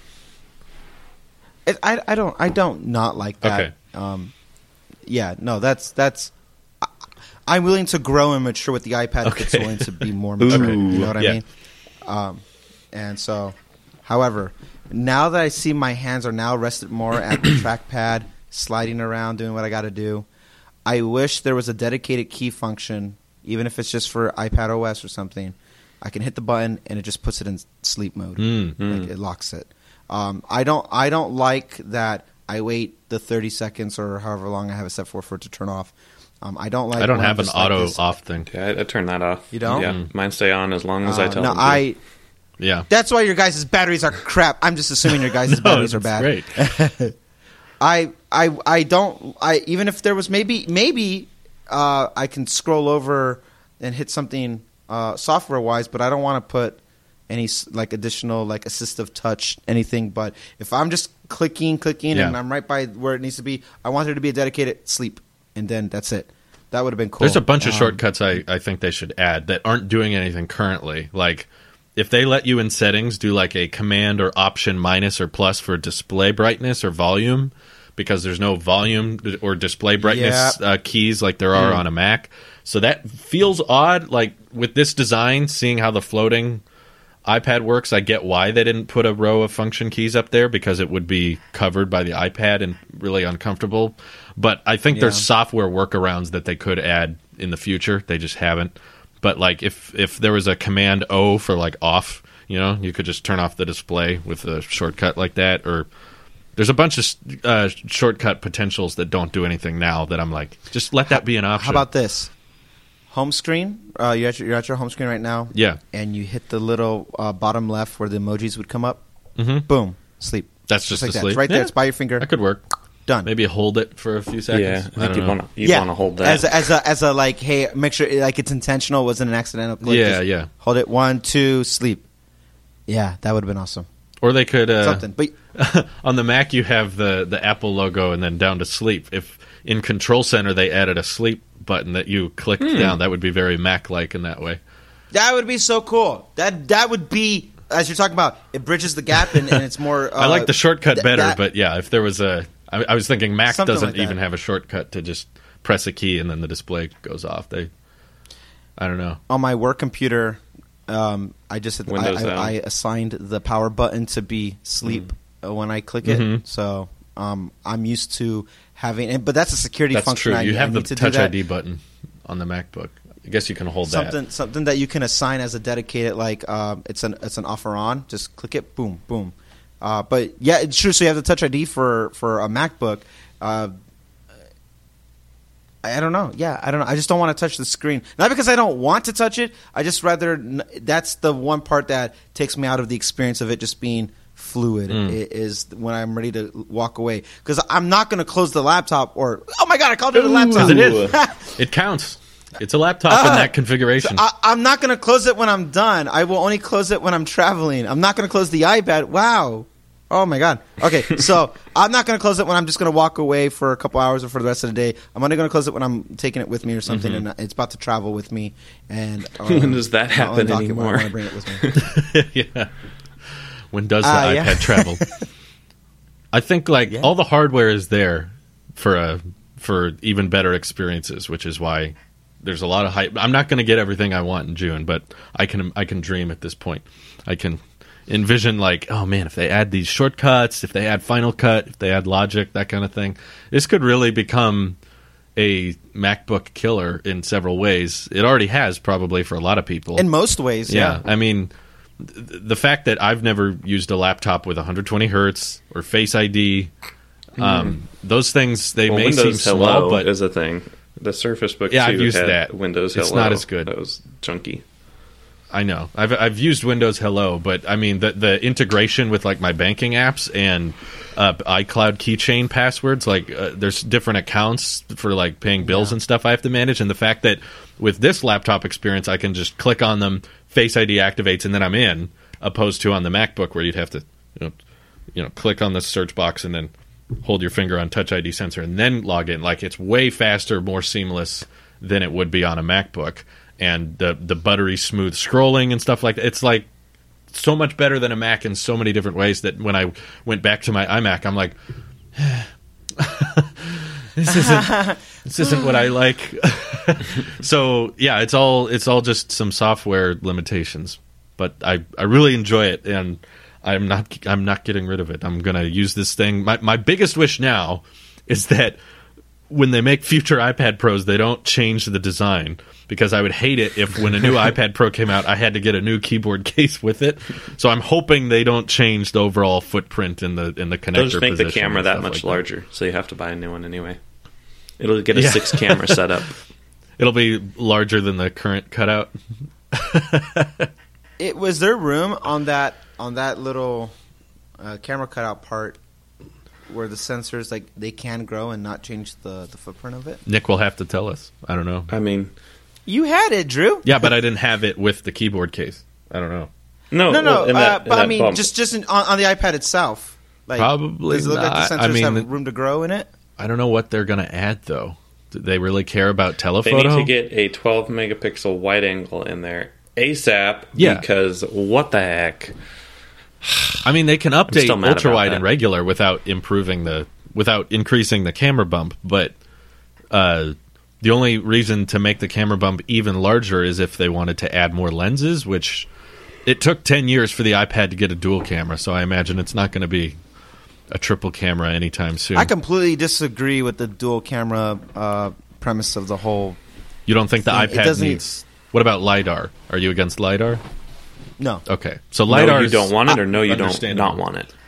I don't not like that. Okay. Yeah, no, that's. I'm willing to grow and mature with the iPad if it's going to be more mature. You know what I mean? And so, however, now that I see my hands are now rested more at the trackpad, sliding around, doing what I got to do, I wish there was a dedicated key function, even if it's just for iPad OS or something. I can hit the button and it just puts it in sleep mode. It locks it. I don't like that. I wait the 30 seconds or however long I have it set for it to turn off. I don't have an auto off thing. Yeah, I turn that off. You don't? Yeah, mine stay on as long as I tell them to. Yeah. That's why your guys' batteries are crap. I'm just assuming your guys' batteries are bad. Great. I don't. Even if there was maybe I can scroll over and hit something software wise, but I don't want to put any additional assistive touch anything. But if I'm just clicking and I'm right by where it needs to be, I want there to be a dedicated sleep, and then that's it. That would have been cool. There's a bunch of shortcuts I think they should add that aren't doing anything currently. Like if they let you in settings do a command or option minus or plus for display brightness or volume, because there's no volume or display brightness keys like there are on a Mac. So that feels odd. With this design, seeing how the floating iPad works, I get why they didn't put a row of function keys up there, because it would be covered by the iPad and really uncomfortable. But I think there's software workarounds that they could add in the future. They just haven't. But if there was a command O for off, you could just turn off the display with a shortcut like that, or There's a bunch of shortcut potentials that don't do anything now that I'm like, just let that be an option. How about this? Home screen. You're at your home screen right now. Yeah. And you hit the little bottom left where the emojis would come up. Mm-hmm. Boom. Sleep. That's just like to that. sleep. It's right there. It's by your finger. That could work. Done. Maybe hold it for a few seconds. Yeah, I think you'd want to hold that. As a like, hey, make sure like it's intentional, wasn't an accidental click. Yeah, Just yeah. Hold it. 1, 2, sleep. Yeah, that would have been awesome. Or they could Something. But on the Mac you have the Apple logo and then down to sleep. If in Control Center they added a sleep button that you clicked down, that would be very Mac-like in that way. that would be so cool. That would be, as you're talking about, it bridges the gap and it's more. I like the shortcut better, but yeah, if there was I was thinking Mac Something doesn't like that. even have a shortcut to just press a key and then the display goes off. I don't know. on my work computer, I just Windows down. I assigned the power button to be sleep when I click it. Mhm. So I'm used to having, but that's a security That's function. true. I You have the need to do Touch that. ID button on the MacBook. I guess you can hold that. Something that you can assign as a dedicated, like it's an off or on. Just click it, boom, boom. But yeah, it's true. So you have the Touch ID for a MacBook. I don't know. Yeah, I don't know. I just don't want to touch the screen. Not because I don't want to touch it. I just rather that's the one part that takes me out of the experience of it just being fluid. It is when I'm ready to walk away, because I'm not going to close the laptop or oh my god, I called it a laptop. 'Cause it is. It counts. It's a laptop in that configuration. I'm not going to close it when I'm done. I will only close it when I'm traveling. I'm not going to close the iPad. Wow. Oh, my God. Okay, so I'm not going to close it when I'm just going to walk away for a couple hours or for the rest of the day. I'm only going to close it when I'm taking it with me or something, and it's about to travel with me. And When does that happen I'll undock it when I anymore? want to bring it with me. Yeah. When does the Yeah. iPad travel? I think all the hardware is there for even better experiences, which is why there's a lot of hype. I'm not going to get everything I want in June, but I can dream at this point. I can envision oh man, if they add these shortcuts, if they add Final Cut, if they add Logic, that kind of thing, this could really become a MacBook killer in several ways. It already has, probably, for a lot of people. In most ways, yeah. I mean, the fact that I've never used a laptop with 120 hertz or Face ID, those things, they may seem Windows slow, Hello but is a thing. The Surface Book 2 I've used had that. Windows It's Hello. not as good. That was junky. I know. I've used Windows Hello, but I mean the integration with my banking apps and iCloud keychain passwords, there's different accounts for paying bills and stuff I have to manage, and the fact that with this laptop experience I can just click on them, Face ID activates, and then I'm in, opposed to on the MacBook where you'd have to click on the search box and then hold your finger on Touch ID sensor and then log in. It's way faster, more seamless than it would be on a MacBook. And the buttery smooth scrolling and stuff like that. It's so much better than a Mac in so many different ways that when I went back to my iMac, I'm like, this isn't what I like. So yeah, it's all just some software limitations. But I really enjoy it, and I'm not getting rid of it. I'm gonna use this thing. My biggest wish now is that when they make future iPad Pros, they don't change the design, because I would hate it if when a new iPad Pro came out, I had to get a new keyboard case with it. So I'm hoping they don't change the overall footprint in the connector. They'll just make the position camera and that stuff much like larger, so you have to buy a new one anyway. It'll get a 6-camera setup. It'll be larger than the current cutout. Was there room on that little camera cutout part where the sensors they can grow and not change the footprint of it? Nick will have to tell us. I don't know. I mean, You had it, Drew. Yeah, but I didn't have it with the keyboard case. I don't know. no. But I mean, just on the iPad itself. Probably does it look like the not. sensors have room to grow in it? I don't know what they're going to add, though. Do they really care about telephoto? They need to get a 12-megapixel wide angle in there ASAP. Yeah. Because what the heck? I mean, they can update still mad ultra about wide that. and regular without increasing the camera bump. But the only reason to make the camera bump even larger is if they wanted to add more lenses, which it took 10 years for the iPad to get a dual camera. So I imagine it's not going to be a triple camera anytime soon. I completely disagree with the dual camera premise of the whole. You don't think the It iPad doesn't- needs? What about LiDAR? Are you against LiDAR? No. Okay, so LiDAR. No, you don't want it, or no, you don't understandable. not want it.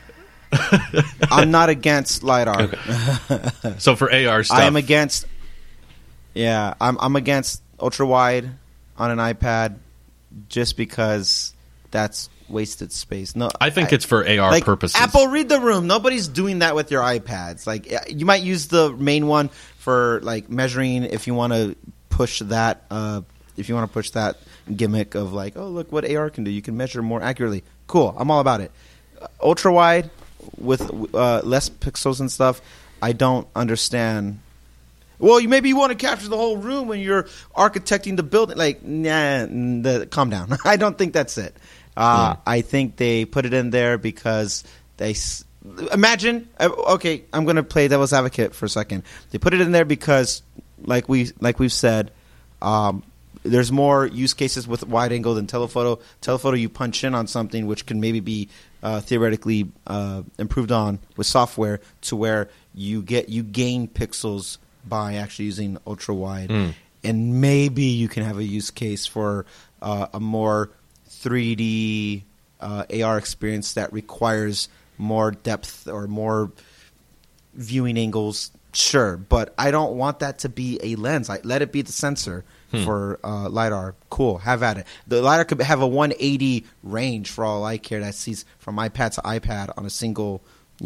I'm not against LiDAR. Okay. So for AR stuff, I am against. Yeah, I'm against ultra wide on an iPad, just because that's wasted space. No, I think it's for AR purposes. Apple, read the room. Nobody's doing that with your iPads. Like, you might use the main one for like measuring if you want to push that. If you want to push that gimmick of like, oh, look what AR can do. You can measure more accurately. Cool. I'm all about it. Ultra wide with less pixels and stuff, I don't understand. Well, maybe you want to capture the whole room when you're architecting the building. Like, calm down. I don't think that's it. I think they put it in there because they imagine. Okay, I'm going to play devil's advocate for a second. They put it in there because, like we've said, there's more use cases with wide angle than telephoto. Telephoto, you punch in on something which can maybe be theoretically improved on with software to where you gain pixels by actually using ultra wide, and maybe you can have a use case for a more 3D AR experience that requires more depth or more viewing angles. Sure, but I don't want that to be a lens. Let it be the sensor for LiDAR. Cool, have at it. The LiDAR could have a 180 range for all I care. That sees from iPad to iPad on a single,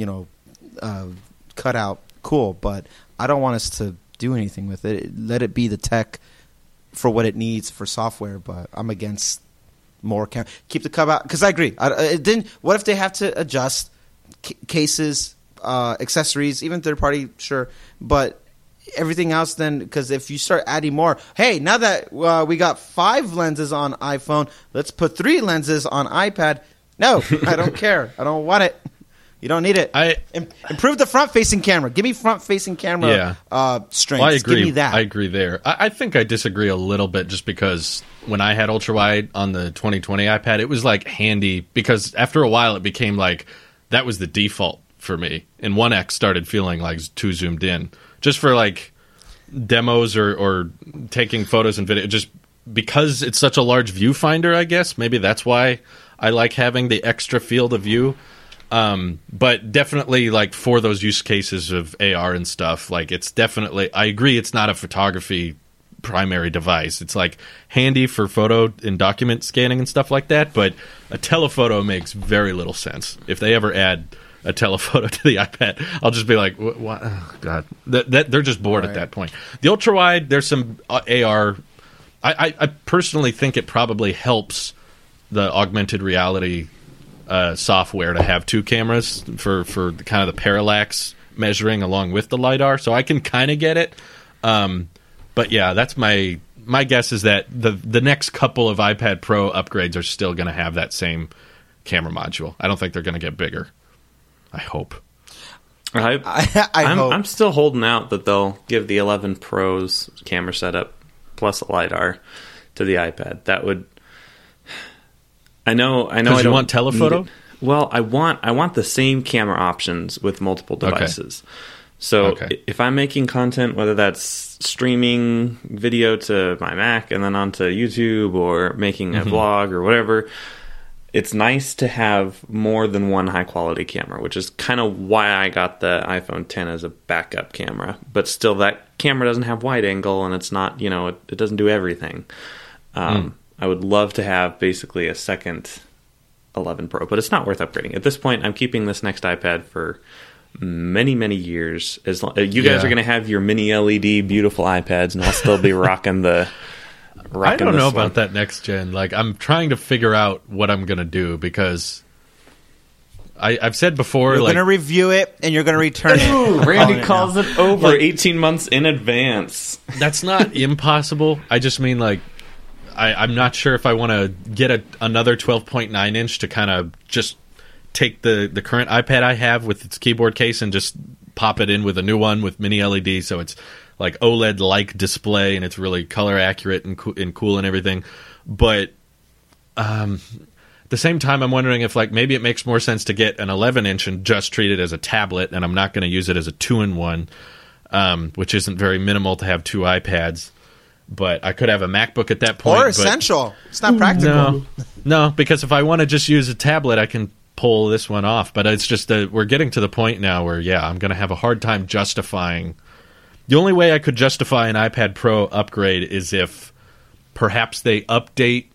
cutout. Cool, but I don't want us to do anything with it. Let it be the tech for what it needs for software. But I'm against more keep the cub out because I agree. What if they have to adjust cases, accessories, even third party? Sure, but everything else then, because if you start adding more, hey, now that we got 5 lenses on iPhone, let's put 3 lenses on iPad. No, I don't care. I don't want it. You don't need it. Improve the front-facing camera. Give me front-facing camera strength. Well, I agree. Give me that. I agree there. I think I disagree a little bit just because when I had ultra-wide on the 2020 iPad, it was like handy because after a while it became like that was the default for me. And 1X started feeling like too zoomed in. Just for like demos or taking photos and video. Just because it's such a large viewfinder, I guess. Maybe that's why I like having the extra field of view. But definitely like for those use cases of AR and stuff, like it's definitely, I agree it's not a photography primary device. It's like handy for photo and document scanning and stuff like that, but a telephoto makes very little sense. If they ever add a telephoto to the iPad, I'll just be like, what? Oh, God. They're just bored at that point. The ultra wide, there's some AR. I personally think it probably helps the augmented reality software to have 2 cameras for the kind of the parallax measuring along with the LiDAR, so I can kind of get it. But yeah, that's my guess is that the next couple of iPad Pro upgrades are still going to have that same camera module. I don't think they're going to get bigger. I hope. I'm still holding out that they'll give the 11 Pro's camera setup plus a LiDAR to the iPad. That would. I know. I don't want telephoto. Well, I want the same camera options with multiple devices. Okay. So if I'm making content, whether that's streaming video to my Mac and then onto YouTube or making a vlog or whatever, it's nice to have more than one high-quality camera, which is kind of why I got the iPhone X as a backup camera. But still, that camera doesn't have wide angle, and it's not, it doesn't do everything. I would love to have basically a second 11 Pro, but it's not worth upgrading. At this point, I'm keeping this next iPad for many, many years. You guys are going to have your mini LED beautiful iPads, and I'll still be rocking the... I don't know about that next gen. Like, I'm trying to figure out what I'm going to do because I've said before... You're going to review it and you're going to return it. Randy calls it over 18 months in advance. That's not impossible. I just mean, like, I'm not sure if I want to get another 12.9 inch to kind of just take the current iPad I have with its keyboard case and just pop it in with a new one with mini LED, so it's like OLED-like display and it's really color accurate and cool and everything. But at the same time, I'm wondering if like maybe it makes more sense to get an 11-inch and just treat it as a tablet, and I'm not going to use it as a 2-in-1, which isn't very minimal to have 2 iPads. But I could have a MacBook at that point. Or essential. It's not practical. No, because if I want to just use a tablet, I can pull this one off. But it's just that we're getting to the point now where, I'm going to have a hard time justifying. The only way I could justify an iPad Pro upgrade is if perhaps they update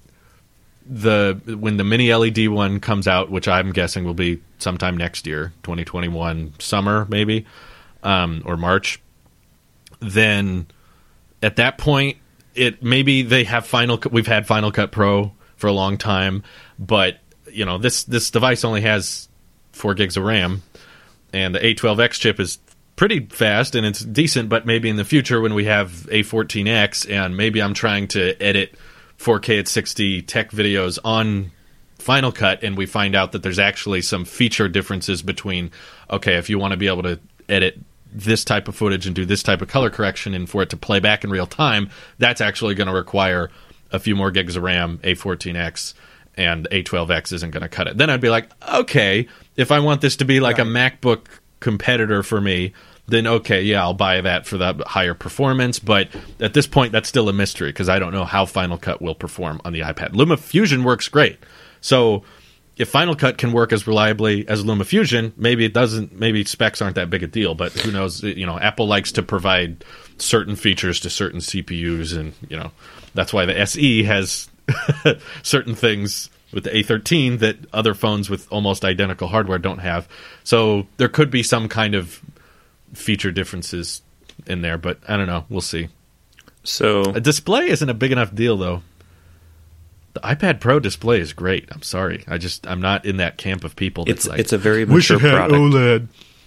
when the mini LED one comes out, which I'm guessing will be sometime next year, 2021 summer maybe, or March. Then at that point, maybe they have we've had Final Cut Pro for a long time, but this device only has 4 gigs of RAM, and the A12X chip is pretty fast and it's decent. But maybe in the future when we have A14X, and maybe I'm trying to edit 4K at 60 tech videos on Final Cut, and we find out that there's actually some feature differences between, okay, if you want to be able to edit this type of footage and do this type of color correction and for it to play back in real time, that's actually going to require a few more gigs of RAM, A14X, and A12X isn't going to cut it. Then I'd be like, okay, if I want this to be like a MacBook competitor for me, then okay, I'll buy that for the higher performance. But at this point, that's still a mystery because I don't know how Final Cut will perform on the iPad. LumaFusion works great. So if Final Cut can work as reliably as LumaFusion, maybe it doesn't. Maybe specs aren't that big a deal. But who knows? Apple likes to provide certain features to certain CPUs, and that's why the SE has certain things with the A13 that other phones with almost identical hardware don't have. So there could be some kind of feature differences in there, but I don't know. We'll see. So a display isn't a big enough deal, though. The iPad Pro display is great. I'm sorry. I'm not in that camp of people. That's it's a very mature product. OLED.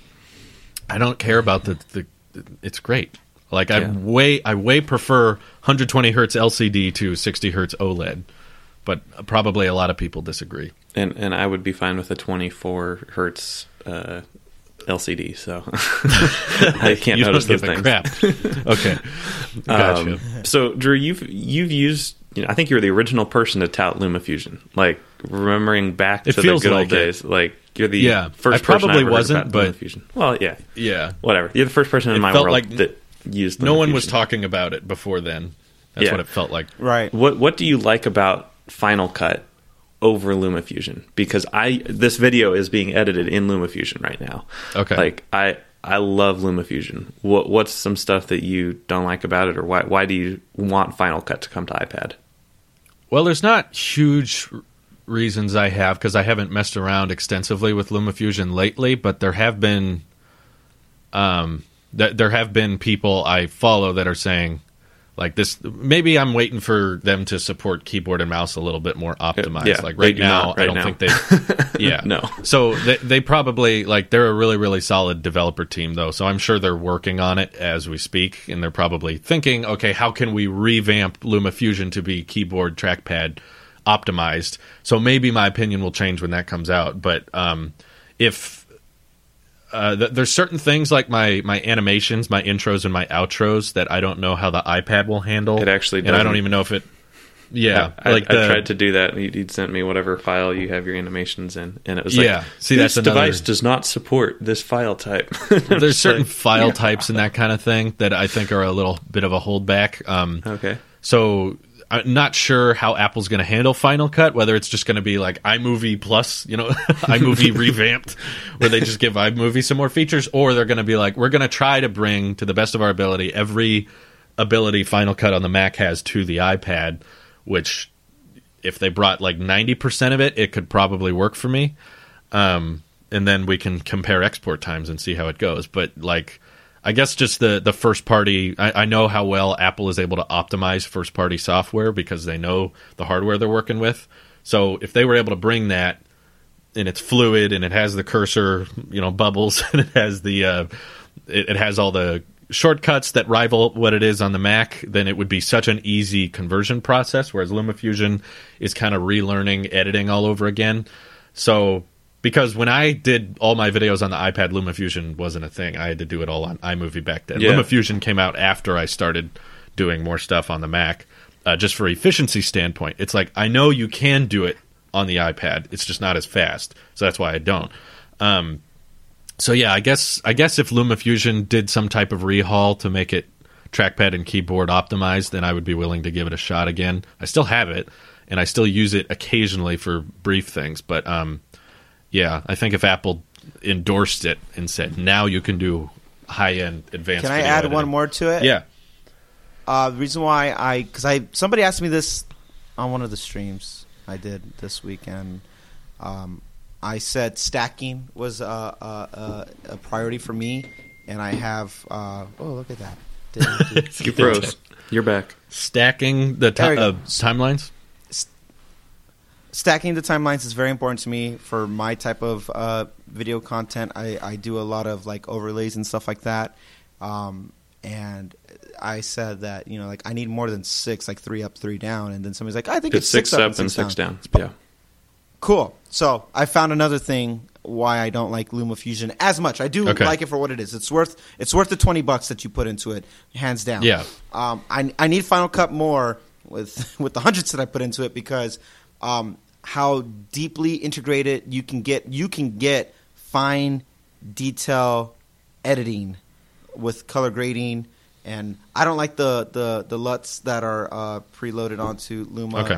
I don't care about the it's great. Like I way prefer 120 hertz LCD to 60 hertz OLED, but probably a lot of people disagree. And I would be fine with a 24 hertz LCD, so I can't notice those things. Crap. Okay, gotcha. So Drew, you've used. I think you're the original person to tout LumaFusion. Like remembering back to the good old days. Like you're the first. I probably person I ever wasn't, heard about but LumaFusion. Well, yeah, whatever. You're the first person in my world that used. No LumaFusion. one was talking about it before then. That's what it felt like. Right. What do you like about Final Cut over LumaFusion? Because this video is being edited in LumaFusion right now. Okay. Like I love LumaFusion. What's some stuff that you don't like about it, or why do you want Final Cut to come to iPad? Well, there's not huge reasons I have, because I haven't messed around extensively with LumaFusion lately, but there have been people I follow that are saying like this. Maybe I'm waiting for them to support keyboard and mouse a little bit more optimized. Yeah, like right now, I don't think they. Yeah, no. So they probably they're a really, really solid developer team though. So I'm sure they're working on it as we speak, and they're probably thinking, okay, how can we revamp LumaFusion to be keyboard trackpad optimized? So maybe my opinion will change when that comes out. But if there's certain things like my animations, my intros, and my outros that I don't know how the iPad will handle. It actually doesn't. And I don't even know if it. Yeah, I tried to do that. You'd sent me whatever file you have your animations in, and it was like, see, this that's device does not support this file type. There's certain file types and that kind of thing that I think are a little bit of a holdback. Okay. So I'm not sure how Apple's going to handle Final Cut, whether it's just going to be like iMovie Plus, iMovie revamped, where they just give iMovie some more features, or they're going to be like, we're going to try to bring, to the best of our ability, every ability Final Cut on the Mac has to the iPad, which if they brought like 90% of it, it could probably work for me. And then we can compare export times and see how it goes. But like, I guess just the first party, I know how well Apple is able to optimize first party software because they know the hardware they're working with. So if they were able to bring that, and it's fluid and it has the cursor, bubbles, and it has it has all the shortcuts that rival what it is on the Mac, then it would be such an easy conversion process, whereas LumaFusion is kind of relearning editing all over again. So because when I did all my videos on the iPad, LumaFusion wasn't a thing. I had to do it all on iMovie back then. Yeah. LumaFusion came out after I started doing more stuff on the Mac, just for efficiency standpoint. It's like, I know you can do it on the iPad. It's just not as fast. So that's why I don't. So yeah, I guess if LumaFusion did some type of rehaul to make it trackpad and keyboard optimized, then I would be willing to give it a shot again. I still have it, and I still use it occasionally for brief things, but Yeah, I think if Apple endorsed it and said, now you can do high-end advanced Can I video add editing. one more to it? Yeah. The reason why somebody asked me this on one of the streams I did this weekend. I said stacking was a priority for me, and I have. Look at that! You froze. You're back. Stacking the There we go. timelines? Stacking the timelines is very important to me for my type of video content. I do a lot of like overlays and stuff like that, and I said that I need more than 6, like 3 up, 3 down, and then somebody's like, I think it's 6 up and 6 down. Yeah. Cool. So I found another thing why I don't like LumaFusion as much. I do like it for what it is. It's worth the $20 that you put into it, hands down. Yeah. I need Final Cut more with the hundreds that I put into it because how deeply integrated you can get fine detail editing with color grading, and I don't like the LUTs that are preloaded onto Luma. Okay.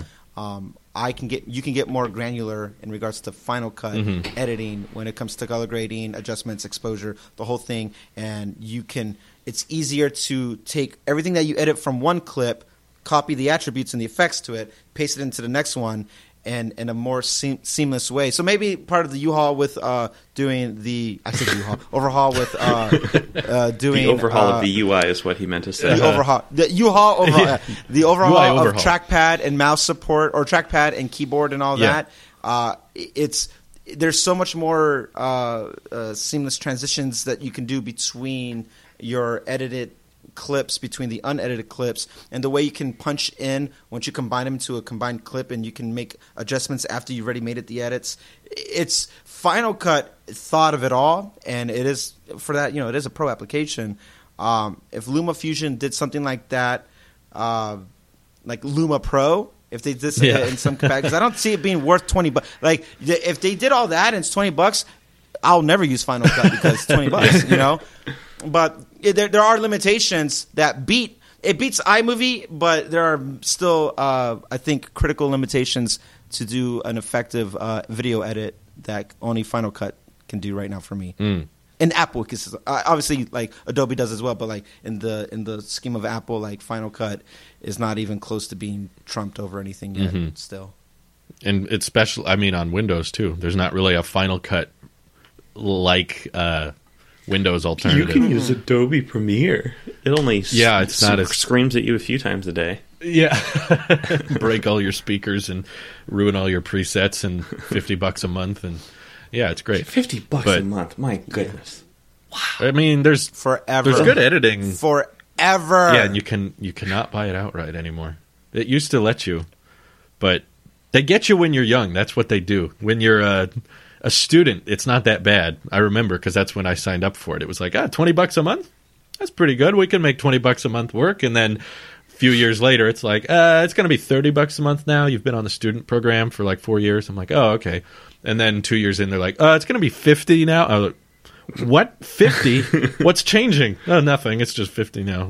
You can get more granular in regards to Final Cut editing when it comes to color grading, adjustments, exposure, the whole thing, and it's easier to take everything that you edit from one clip, copy the attributes and the effects to it, paste it into the next one, and in a more seamless way. So maybe part of the U-Haul with doing the overhaul with doing the overhaul of the UI is what he meant to say. The U-Haul overhaul, the overhaul UI of trackpad and mouse support, or trackpad and keyboard and all that. There's so much more seamless transitions that you can do between your edited clips, between the unedited clips, and the way you can punch in once you combine them to a combined clip, and you can make adjustments after you've already made the edits. It's Final Cut thought of it all, and it is for that. It is a pro application. If LumaFusion did something like that, like Luma Pro, if they did in some capacity, because I don't see it being worth $20. Like if they did all that and it's $20, I'll never use Final Cut because it's $20. But there are limitations that beats iMovie, but there are still, I think, critical limitations to do an effective video edit that only Final Cut can do right now for me. And Apple, because obviously, like Adobe does as well, but like in the scheme of Apple, like Final Cut is not even close to being trumped over anything yet. Still, and it's special. I mean, on Windows too. There's not really a Final Cut like Windows alternative. You can use Adobe Premiere. It only it's not as screams at you a few times a day. Yeah, break all your speakers and ruin all your presets, and $50 a month, and it's great. $50 a month, my goodness. Wow. I mean, there's forever. There's good editing forever. Yeah, and you cannot buy it outright anymore. It used to let you, but they get you when you're young. That's what they do. When you're a student, it's not that bad. I remember because that's when I signed up for it. It was like, $20 a month? That's pretty good. We can make $20 a month work. And then a few years later, it's like, it's going to be $30 a month now. You've been on the student program for like 4 years. I'm like, oh, okay. And then 2 years in, they're like, it's going to be $50 now. I was like, what? 50? What's changing? Oh, nothing. It's just 50 now.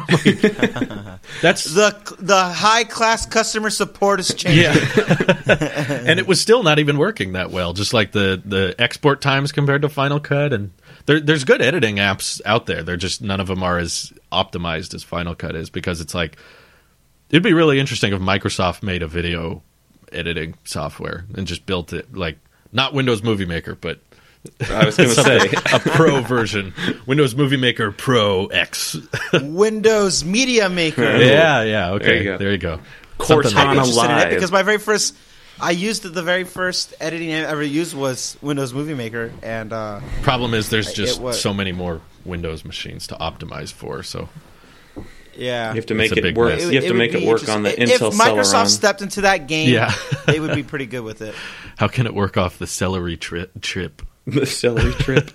That's the high class customer support is changing. Yeah. And it was still not even working that well. Just like the export times compared to Final Cut, and there's good editing apps out there. They're just none of them are as optimized as Final Cut is, because it's like it'd be really interesting if Microsoft made a video editing software and just built it, like not Windows Movie Maker, but I was going to say a pro version, Windows Movie Maker Pro X, Windows Media Maker. Yeah. Okay, there you go. Cortana Live. Because I used the very first editing I ever used was Windows Movie Maker, and problem is there's just so many more Windows machines to optimize for. So yeah, you have to make it work. You have to make it work on the Intel Celeron. If Microsoft stepped into that game, they would be pretty good with it. How can it work off the celery chip? The celery trip.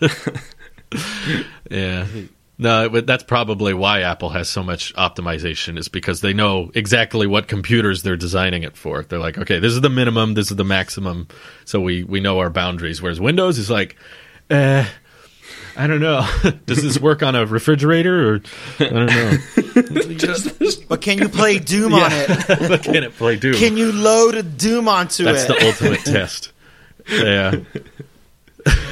Yeah. No, that's probably why Apple has so much optimization, is because they know exactly what computers they're designing it for. They're like, okay, this is the minimum, this is the maximum, so we know our boundaries. Whereas Windows is like, I don't know. Does this work on a refrigerator? Or I don't know. But can you play Doom on it? But can it play Doom? Can you load Doom onto That's it? the ultimate test. Yeah.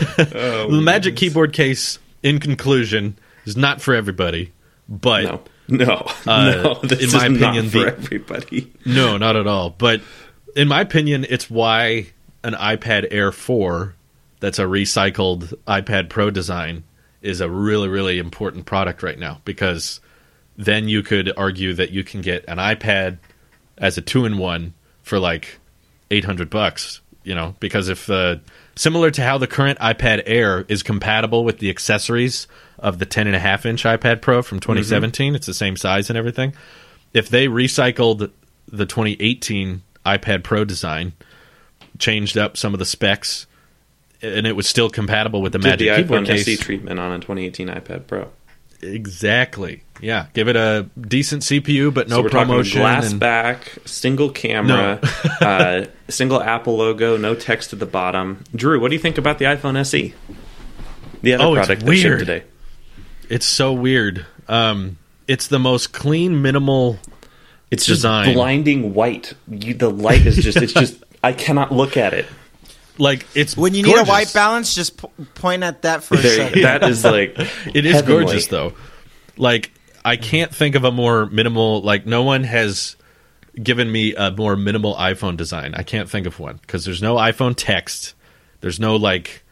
The Magic Keyboard case, in conclusion, is not for everybody. But no, this in my is opinion, not for everybody. No, not at all. But in my opinion, it's why an iPad Air 4 that's a recycled iPad Pro design is a really, really important product right now, because then you could argue that you can get an iPad as a 2-in-1 for like $800, because if similar to how the current iPad Air is compatible with the accessories of the 10.5-inch iPad Pro from 2017, it's the same size and everything. If they recycled the 2018 iPad Pro design, changed up some of the specs, and it was still compatible with the Magic Keyboard case. Did the iPhone SE treatment on a 2018 iPad Pro. Exactly. Yeah, give it a decent CPU, but no so we're promotion. Glass back, single camera, single Apple logo, no text at the bottom. Drew, what do you think about the iPhone SE? The other product that shipped today. It's so weird. It's the most clean, minimal. It's design. Just blinding white. The light is just. It's just. I cannot look at it. Like, it's when you gorgeous. need a white balance, just point at that for a second. That is like it is heavenly. Gorgeous though. Like, I can't think of a more minimal. Like, no one has given me a more minimal iPhone design. I can't think of one, because there's no iPhone text. There's no like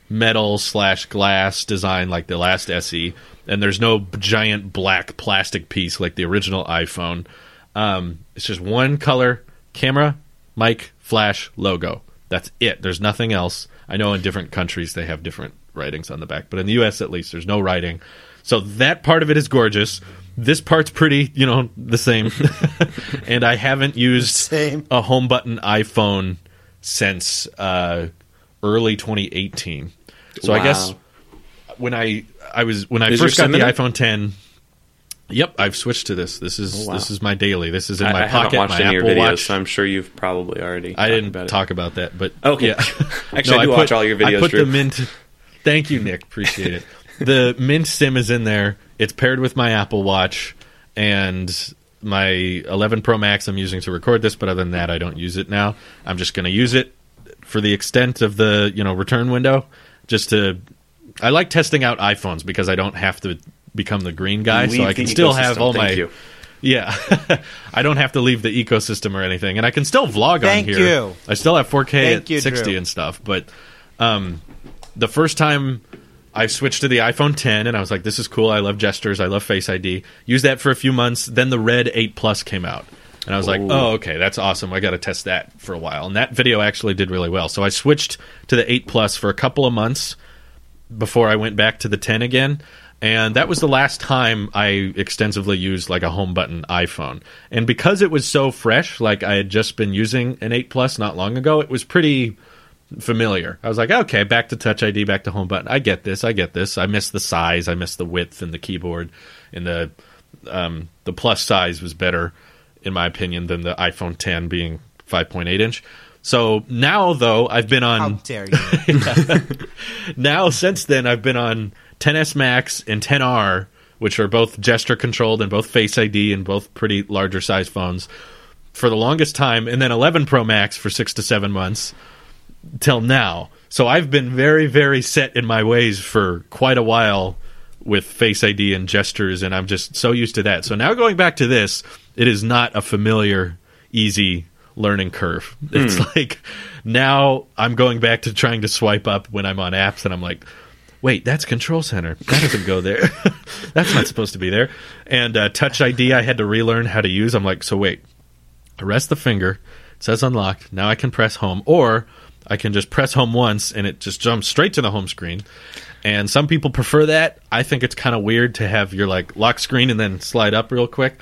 metal/glass design like the last SE, and there's no giant black plastic piece like the original iPhone. It's just one color, camera, mic, flash, logo. That's it. There's nothing else. I know in different countries they have different writings on the back, but in the US at least there's no writing. So that part of it is gorgeous. This part's pretty, the same. And I haven't used a home button iPhone since early 2018. So I guess when I first got the iPhone 10, yep, I've switched to this. This is my daily. This is in my pocket. I haven't watched my any of Apple your videos, Watch. so I'm sure you've probably already. I didn't talk about that, but okay. Yeah. Actually, I do watch all your videos. I put Drew. the Mint. Thank you, Nick. Appreciate it. The Mint SIM is in there. It's paired with my Apple Watch and my 11 Pro Max. I'm using to record this, but other than that, I don't use it now. I'm just going to use it for the extent of the return window. I like testing out iPhones because I don't have to become the green guy, so I can still have all my. Yeah, I don't have to leave the ecosystem or anything, and I can still vlog on here. Thank you. I still have 4K Thank you, at 60 Drew. and stuff, but the first time I switched to the iPhone 10, and I was like, this is cool. I love gestures. I love Face ID. Used that for a few months. Then the Red 8 Plus came out, and I was like, oh, okay, that's awesome. I got to test that for a while, and that video actually did really well. So I switched to the 8 Plus for a couple of months before I went back to the 10 again. And that was the last time I extensively used like a home button iPhone. And because it was so fresh, like I had just been using an 8 Plus not long ago, it was pretty familiar. I was like, okay, back to Touch ID, back to home button. I get this. I miss the size. I miss the width and the keyboard. And the Plus size was better, in my opinion, than the iPhone 10 being 5.8 inch. So now, though, I've been on... How dare you? Now, since then, I've been on 10s Max and 10R, which are both gesture-controlled and both Face ID and both pretty larger size phones, for the longest time, and then 11 Pro Max for 6 to 7 months till now. So I've been very, very set in my ways for quite a while with Face ID and gestures, and I'm just so used to that. So now going back to this, it is not a familiar, easy learning curve. It's like now I'm going back to trying to swipe up when I'm on apps, and I'm like, wait, that's Control Center. That doesn't go there. That's not supposed to be there. And Touch ID I had to relearn how to use. I'm like, so wait, I rest the finger, it says unlocked, now I can press home, or I can just press home once and it just jumps straight to the home screen. And some people prefer that. I think it's kind of weird to have your like lock screen and then slide up real quick.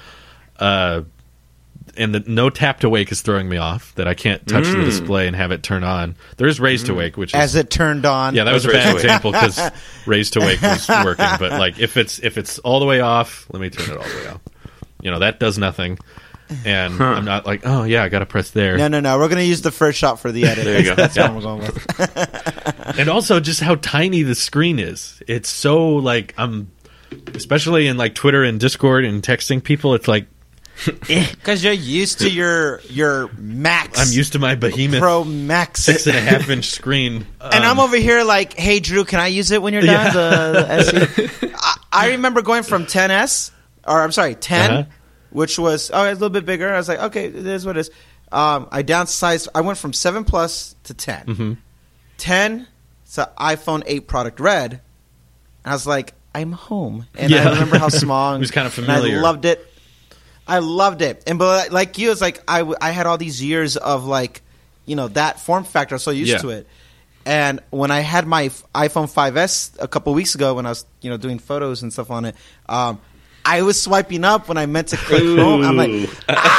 And the no tap to wake is throwing me off, that I can't touch the display and have it turn on. There is raise to wake, which is... As it turned on. Yeah, that was a bad example because raise to wake was working. But like if it's all the way off, let me turn it all the way off. That does nothing. And I'm not like, oh yeah, I got to press there. No. We're going to use the first shot for the edit. There you go. That's what we're going with. And also just how tiny the screen is. It's so like especially in like Twitter and Discord and texting people, it's like Because you're used to your Max. I'm used to my behemoth Pro Max 6.5-inch screen. And I'm over here like, hey, Drew, can I use it when you're done? The SE? I remember going from 10S, or I'm sorry, 10, which was a little bit bigger. I was like, okay, it is what it is. I downsized. I went from 7 Plus to 10. Mm-hmm. 10, it's an iPhone 8 product red. And I was like, I'm home. And I remember how small. It was kind of familiar. I loved it. But like you, it's like I had all these years of like, that form factor. I was so used to it. And when I had my iPhone 5S a couple weeks ago, when I was doing photos and stuff on it, I was swiping up when I meant to click home. I'm like,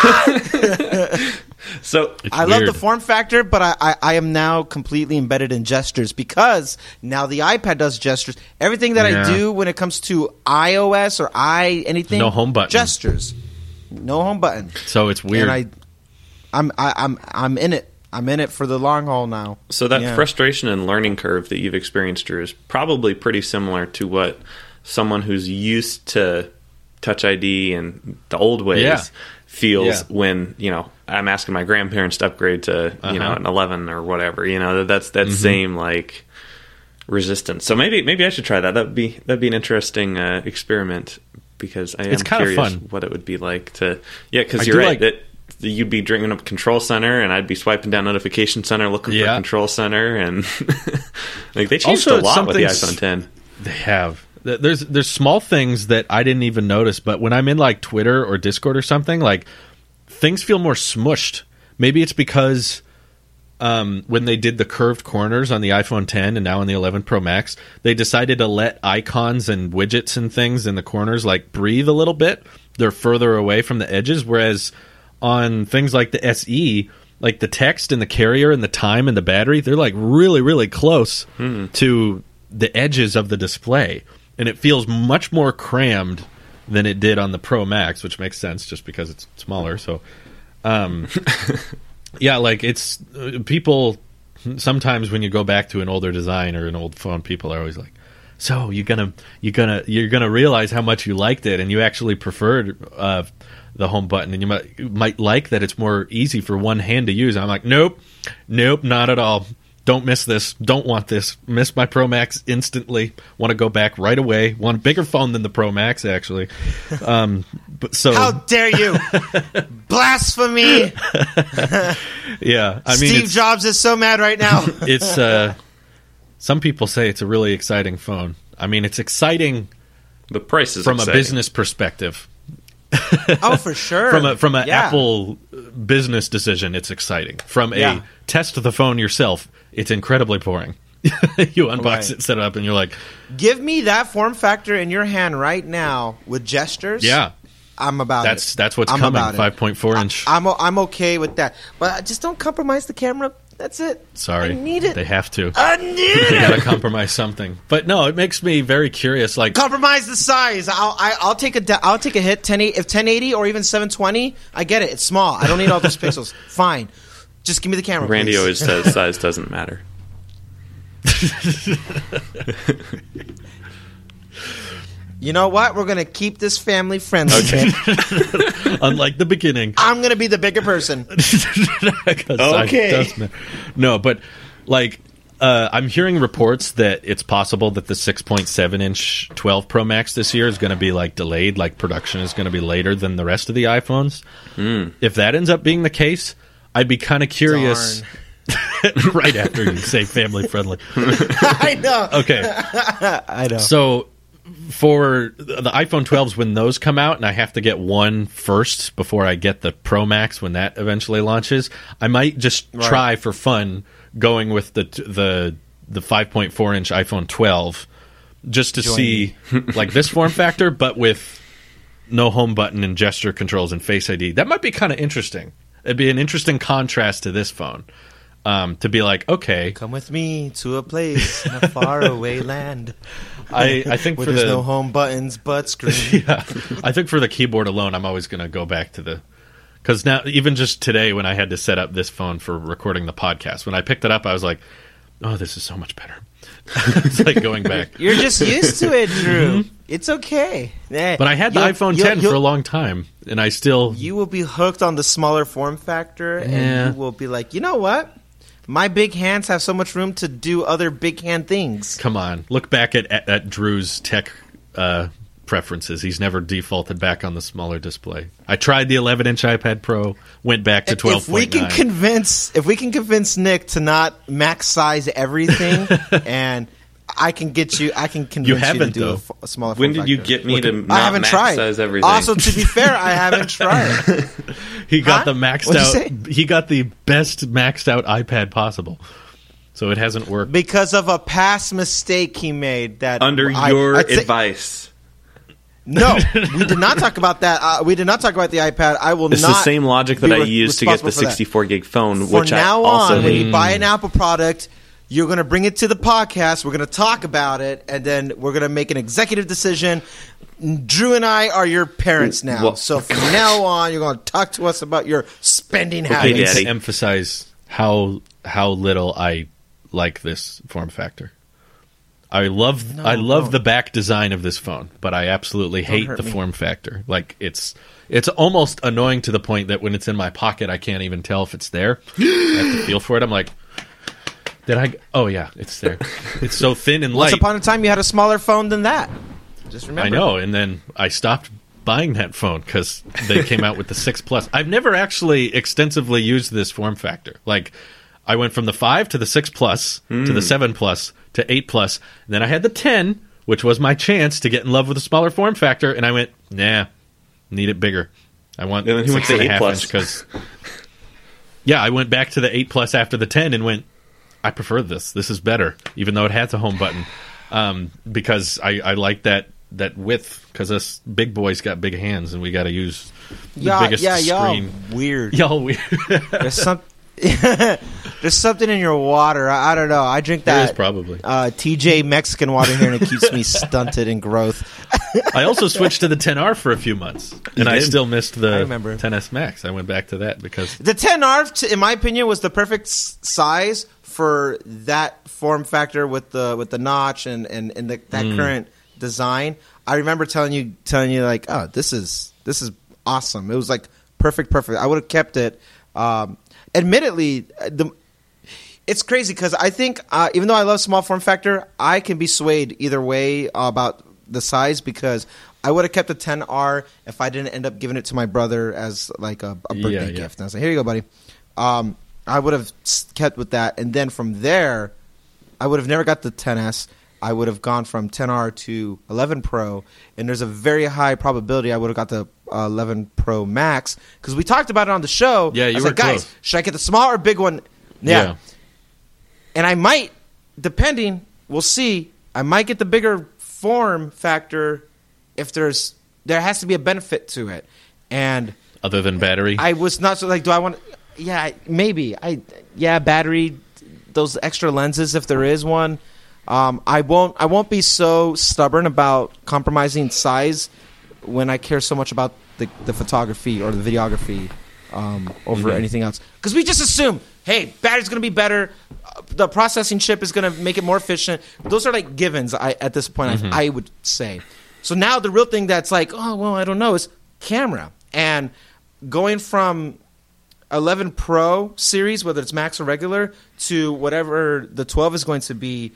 So I love the form factor, but I am now completely embedded in gestures because now the iPad does gestures. Everything that I do when it comes to iOS or anything, no home button, gestures, no home button. So it's weird. And I'm in it. I'm in it for the long haul now. So that frustration and learning curve that you've experienced, Drew, is probably pretty similar to what someone who's used to Touch ID and the old ways feels when, I'm asking my grandparents to upgrade to, an 11 or whatever. That's that same like resistance. So maybe I should try that. That'd be an interesting experiment because it's kind curious of fun. What it would be like to because you're right that you'd be drinking up Control Center, and I'd be swiping down Notification Center looking for Control Center, and like they changed a lot with the iPhone 10. They have. There's small things that I didn't even notice, but when I'm in like Twitter or Discord or something, like things feel more smushed. Maybe it's because when they did the curved corners on the iPhone 10 and now on the 11 Pro Max, they decided to let icons and widgets and things in the corners like breathe a little bit. They're further away from the edges, whereas on things like the SE, like the text and the carrier and the time and the battery, they're like really, really close to the edges of the display. And it feels much more crammed than it did on the Pro Max, which makes sense just because it's smaller. So, like it's people sometimes when you go back to an older design or an old phone, people are always like, "So you're gonna realize how much you liked it, and you actually preferred the home button, and you might like that it's more easy for one hand to use." And I'm like, nope, not at all. Don't miss this. Don't want this. Miss my Pro Max instantly. Want to go back right away. Want a bigger phone than the Pro Max, actually. But so how dare you? Blasphemy! Yeah, I mean, Steve Jobs is so mad right now. It's some people say it's a really exciting phone. I mean, it's exciting. The price is from exciting. A business perspective. Oh, for sure. From an Apple business decision, it's exciting. From a test the phone yourself, it's incredibly boring. You unbox it, set it up, and you're like, give me that form factor in your hand right now with gestures. Yeah, I'm about it. That's what's coming. 5.4 inch. I'm okay with that, but just don't compromise the camera. That's it. Sorry, I need it. They have to. I need it. They gotta compromise something. But no, it makes me very curious. Like compromise the size. I'll take a hit. 1080 if 1080 or even 720. I get it. It's small. I don't need all those pixels. Fine. Just give me the camera. Randy please. Always says size doesn't matter. You know what? We're gonna keep this family friendly. Okay. Unlike the beginning, I'm gonna be the bigger person. Okay. No, but like I'm hearing reports that it's possible that the 6.7-inch 12 Pro Max this year is going to be like delayed. Like production is going to be later than the rest of the iPhones. If that ends up being the case, I'd be kind of curious. Right after you say family friendly. I know. Okay. I know. So for the iPhone 12s, when those come out, and I have to get one first before I get the Pro Max when that eventually launches, I might just try for fun going with the 5.4-inch iPhone 12 just to see like this form factor, but with no home button and gesture controls and Face ID. That might be kind of interesting. It'd be an interesting contrast to this phone. To be like, okay, come with me to a place in a faraway land. I think where for there's no home buttons but screen. Yeah, I think for the keyboard alone, I'm always going to go back to because now even just today when I had to set up this phone for recording the podcast, when I picked it up, I was like, oh, this is so much better. It's like going back. You're just used to it, Drew. It's okay. But I had the iPhone 10 for a long time, and I still... You will be hooked on the smaller form factor, Yeah. and you will be like, you know what? My big hands have so much room to do other big hand things. Come on. Look back at Drew's tech preferences. He's never defaulted back on the smaller display. I tried the 11-inch iPad Pro, went back to 12.9. If we can convince Nick to not max size everything, and I can convince you to do a smaller form When did you factor. get me to I not haven't max tried. size everything? Also, to be fair, I haven't tried. He got Huh? the maxed What'd you out. say? He got the best maxed out iPad possible. So it hasn't worked. Because of a past mistake he made that Under your advice. No, we did not talk about that. We did not talk about the iPad. I will It's not. the same logic that be I used to get the responsible for that. 64 gig phone, From which now I also on, when hate. you buy an Apple product, you're going to bring it to the podcast. We're going to talk about it, and then we're going to make an executive decision. Drew and I are your parents now, Well- so from now on, you're going to talk to us about your spending I habits. need Daddy. to emphasize how little I like this form factor. I love don't. the back design of this phone, but I absolutely hate hurt the me. form factor. Like it's almost annoying to the point that when it's in my pocket, I can't even tell if it's there. I have to feel for it. I'm like, oh yeah, it's there. It's so thin and Once light. upon a time, you had a smaller phone than that. Just remember. I know, and then I stopped buying that phone because they came out with the 6 Plus. I've never actually extensively used this form factor. Like, I went from the 5 to the 6 Plus to the 7 Plus to 8 Plus, and then I had the 10, which was my chance to get in love with a smaller form factor, and I went, nah, need it bigger. I want And then he went to 8 Plus. because yeah, I went back to the 8 Plus after the 10 and went, I prefer this. This is better, even though it has a home button, because I like that width, because us big boys got big hands and we got to use the biggest screen. Y'all weird. Y'all weird. There's some. There's something in your water. I don't know. I drink There that is probably. TJ Mexican water here, and it keeps me stunted in growth. I also switched to the 10R for a few months, and I did? still missed the remember. 10S Max. I went back to that because The 10R, in my opinion, was the perfect size for that form factor with the notch and that current design. I remember telling you like, oh, this is awesome. It was like perfect. I would have kept it. Admittedly, it's crazy because I think even though I love small form factor, I can be swayed either way about the size because I would have kept the 10R if I didn't end up giving it to my brother as like a birthday gift. And I was like, here you go, buddy. I would have kept with that, and then from there, I would have never got the 10S. I would have gone from 10R to 11 Pro, and there's a very high probability I would have got the 11 Pro Max because we talked about it on the show. Yeah, you I was were like, guys, close. should I get the small or big one? Yeah. And I might, depending, we'll see. I might get the bigger form factor if there has to be a benefit to it. And other than battery, I was not so like, do I want? Yeah, maybe. Battery, those extra lenses if there is one. I won't be so stubborn about compromising size when I care so much about the photography or the videography over anything else. Because we just assume, hey, battery's going to be better, the processing chip is going to make it more efficient. Those are like givens at this point, I would say. So now the real thing that's like, oh, well, I don't know, is camera. And going from 11 Pro series, whether it's Max or regular, to whatever the 12 is going to be,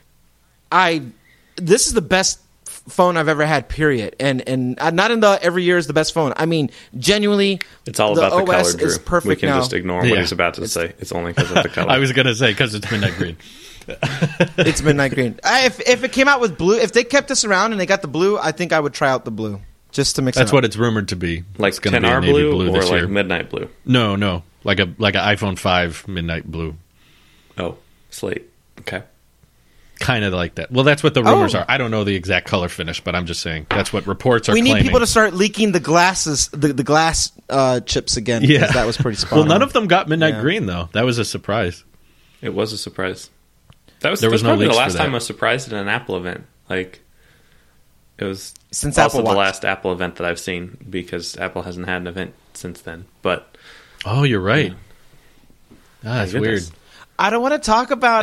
this is the best phone I've ever had, period. And not in the every year is the best phone. I mean, genuinely, It's all about the color, OS Drew. is perfect We can now. just ignore Yeah. what he's about to say. It's only because of the color. I was gonna say because it's midnight green. It's midnight green. If it came out with blue, if they kept this around and they got the blue, I think I would try out the blue just to mix That's it up. what it's rumored to be. like It's gonna be a 10R navy blue, or this like year. midnight blue? No, like an iPhone 5 midnight blue. Oh, slate. Okay. Kind of like that. Well, that's what the rumors Oh. are. I don't know the exact color finish, but I'm just saying that's what reports are We need claiming. people to start leaking the glasses, the glass chips again. Yeah, 'cause that was pretty spot Well, on. none of them got midnight Yeah. green though. That was a surprise. It was a surprise. There was no probably the leaks for last that. time I was surprised at an Apple event. Like, it was Since also Apple the Watch. last Apple event that I've seen because Apple hasn't had an event since then. But Oh, you're right. Ah, that's my weird. goodness. I don't want to talk about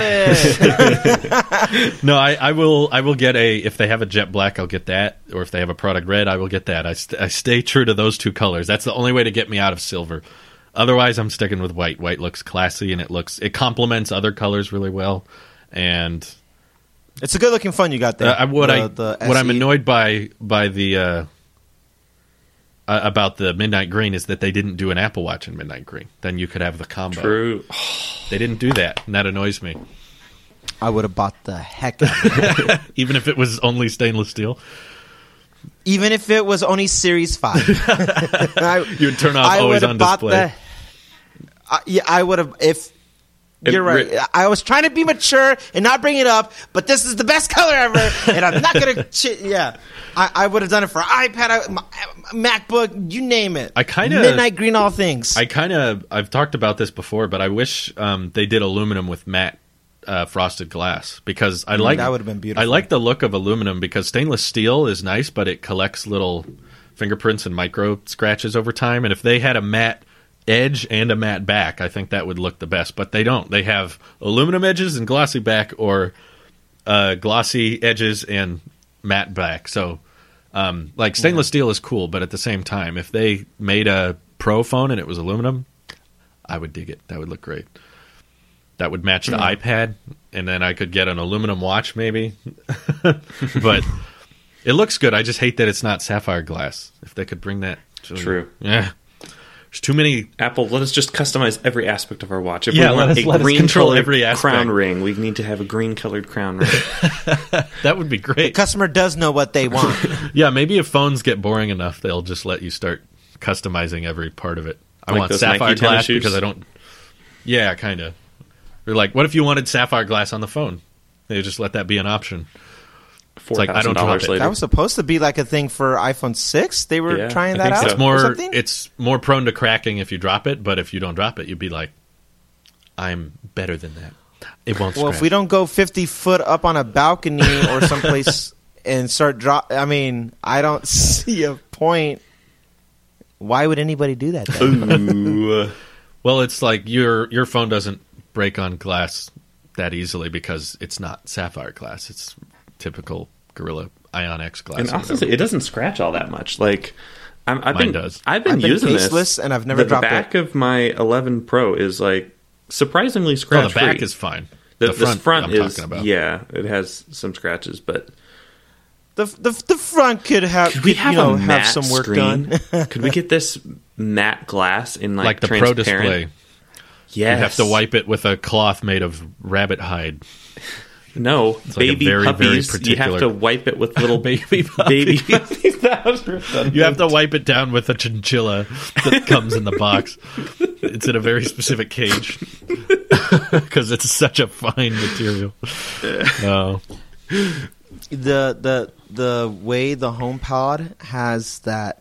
it. No, I will get if they have a jet black, I'll get that. Or if they have a product red, I will get that. I stay true to those two colors. That's the only way to get me out of silver. Otherwise, I'm sticking with white. White looks classy, and it complements other colors really well. And it's a good looking phone you got there. What I'm annoyed by the about the midnight green is that they didn't do an Apple Watch in midnight green. Then you could have the combo. True. They didn't do that, and that annoys me. I would have bought the heck out of it. Even if it was only stainless steel? Even if it was only Series 5. You would turn off always on display. I would have, you're right. I was trying to be mature and not bring it up, but this is the best color ever, and I'm not going to... I would have done it for iPad, MacBook, you name it. Midnight green, all things. I've talked about this before, but I wish they did aluminum with matte frosted glass, because that would have been beautiful. I like the look of aluminum because stainless steel is nice, but it collects little fingerprints and micro scratches over time, and if they had a matte edge and a matte back, I think that would look the best, but they don't. They have aluminum edges and glossy back, or glossy edges and matte back. So stainless steel is cool, but at the same time, if they made a Pro phone and it was aluminum, I would dig it. That would look great. That would match the iPad, and then I could get an aluminum watch maybe. But it looks good. I just hate that it's not sapphire glass. If they could bring that to... True. Yeah. There's too many... Apple, let us just customize every aspect of our watch. If we want a green-colored crown ring, we need to have a green-colored crown ring. That would be great. The customer does know what they want. Yeah, maybe if phones get boring enough, they'll just let you start customizing every part of it. I want sapphire glass because I don't... Yeah, kind of. Or what if you wanted sapphire glass on the phone? They just let that be an option. It's I don't drop it. That was supposed to be a thing for iPhone 6. They were trying that out. It's more prone to cracking if you drop it, but if you don't drop it, you'd be like, I'm better than that. It won't scratch. Well, if we don't go 50 foot up on a balcony or someplace and start I don't see a point. Why would anybody do that? Ooh. Well, it's like your phone doesn't break on glass that easily because it's not sapphire glass. It's typical Gorilla Ion X glass. And honestly, it doesn't scratch all that much. Mine does. I've been using caseless, and I've never dropped it. The back of my 11 Pro is surprisingly scratch free. The back is fine. The front is talking about. Yeah, it has some scratches, but the front could have have some work screen? done. Could we get this matte glass in the Pro display? Yes. You have to wipe it with a cloth made of rabbit hide. No, it's baby puppies. You have to wipe it with little baby puppies. You have to wipe it down with a chinchilla that comes in the box. It's in a very specific cage because it's such a fine material. The way the HomePod has that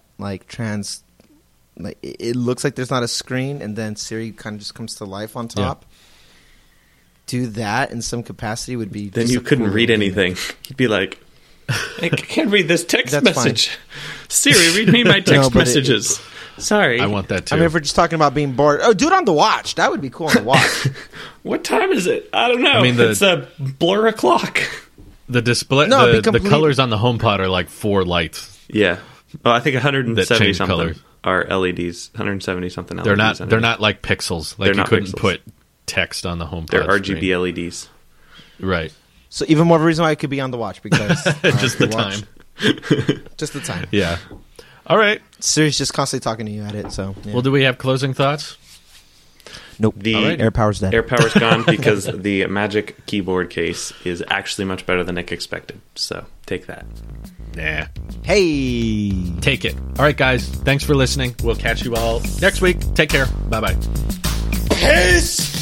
it looks like there's not a screen, and then Siri kind of just comes to life on top. Yeah. Do that in some capacity would be... Then you couldn't read anything. You'd be like, I can't read this text message. Fine. Siri, read me my text messages. Sorry. I want that too. If we're just talking about being bored... Oh, do it on the watch. That would be cool on the watch. What time is it? I don't know. It's a blur o'clock. The display... the colors on the HomePod are 4 lights. Yeah. Oh, I think 170 something color. Are LEDs. 170 something LEDs. They're not like pixels. You couldn't put text on the HomePod. They're RGB screen. LEDs. Right. So even more of a reason why it could be on the watch, because just the time. Just the time. Yeah. All right. Siri's just constantly talking to you at it. So. Yeah. Well, do we have closing thoughts? Nope. The AirPower's dead. AirPower's gone because the Magic keyboard case is actually much better than Nick expected. So take that. Nah. Hey. Take it. All right, guys. Thanks for listening. We'll catch you all next week. Take care. Bye-bye. Peace.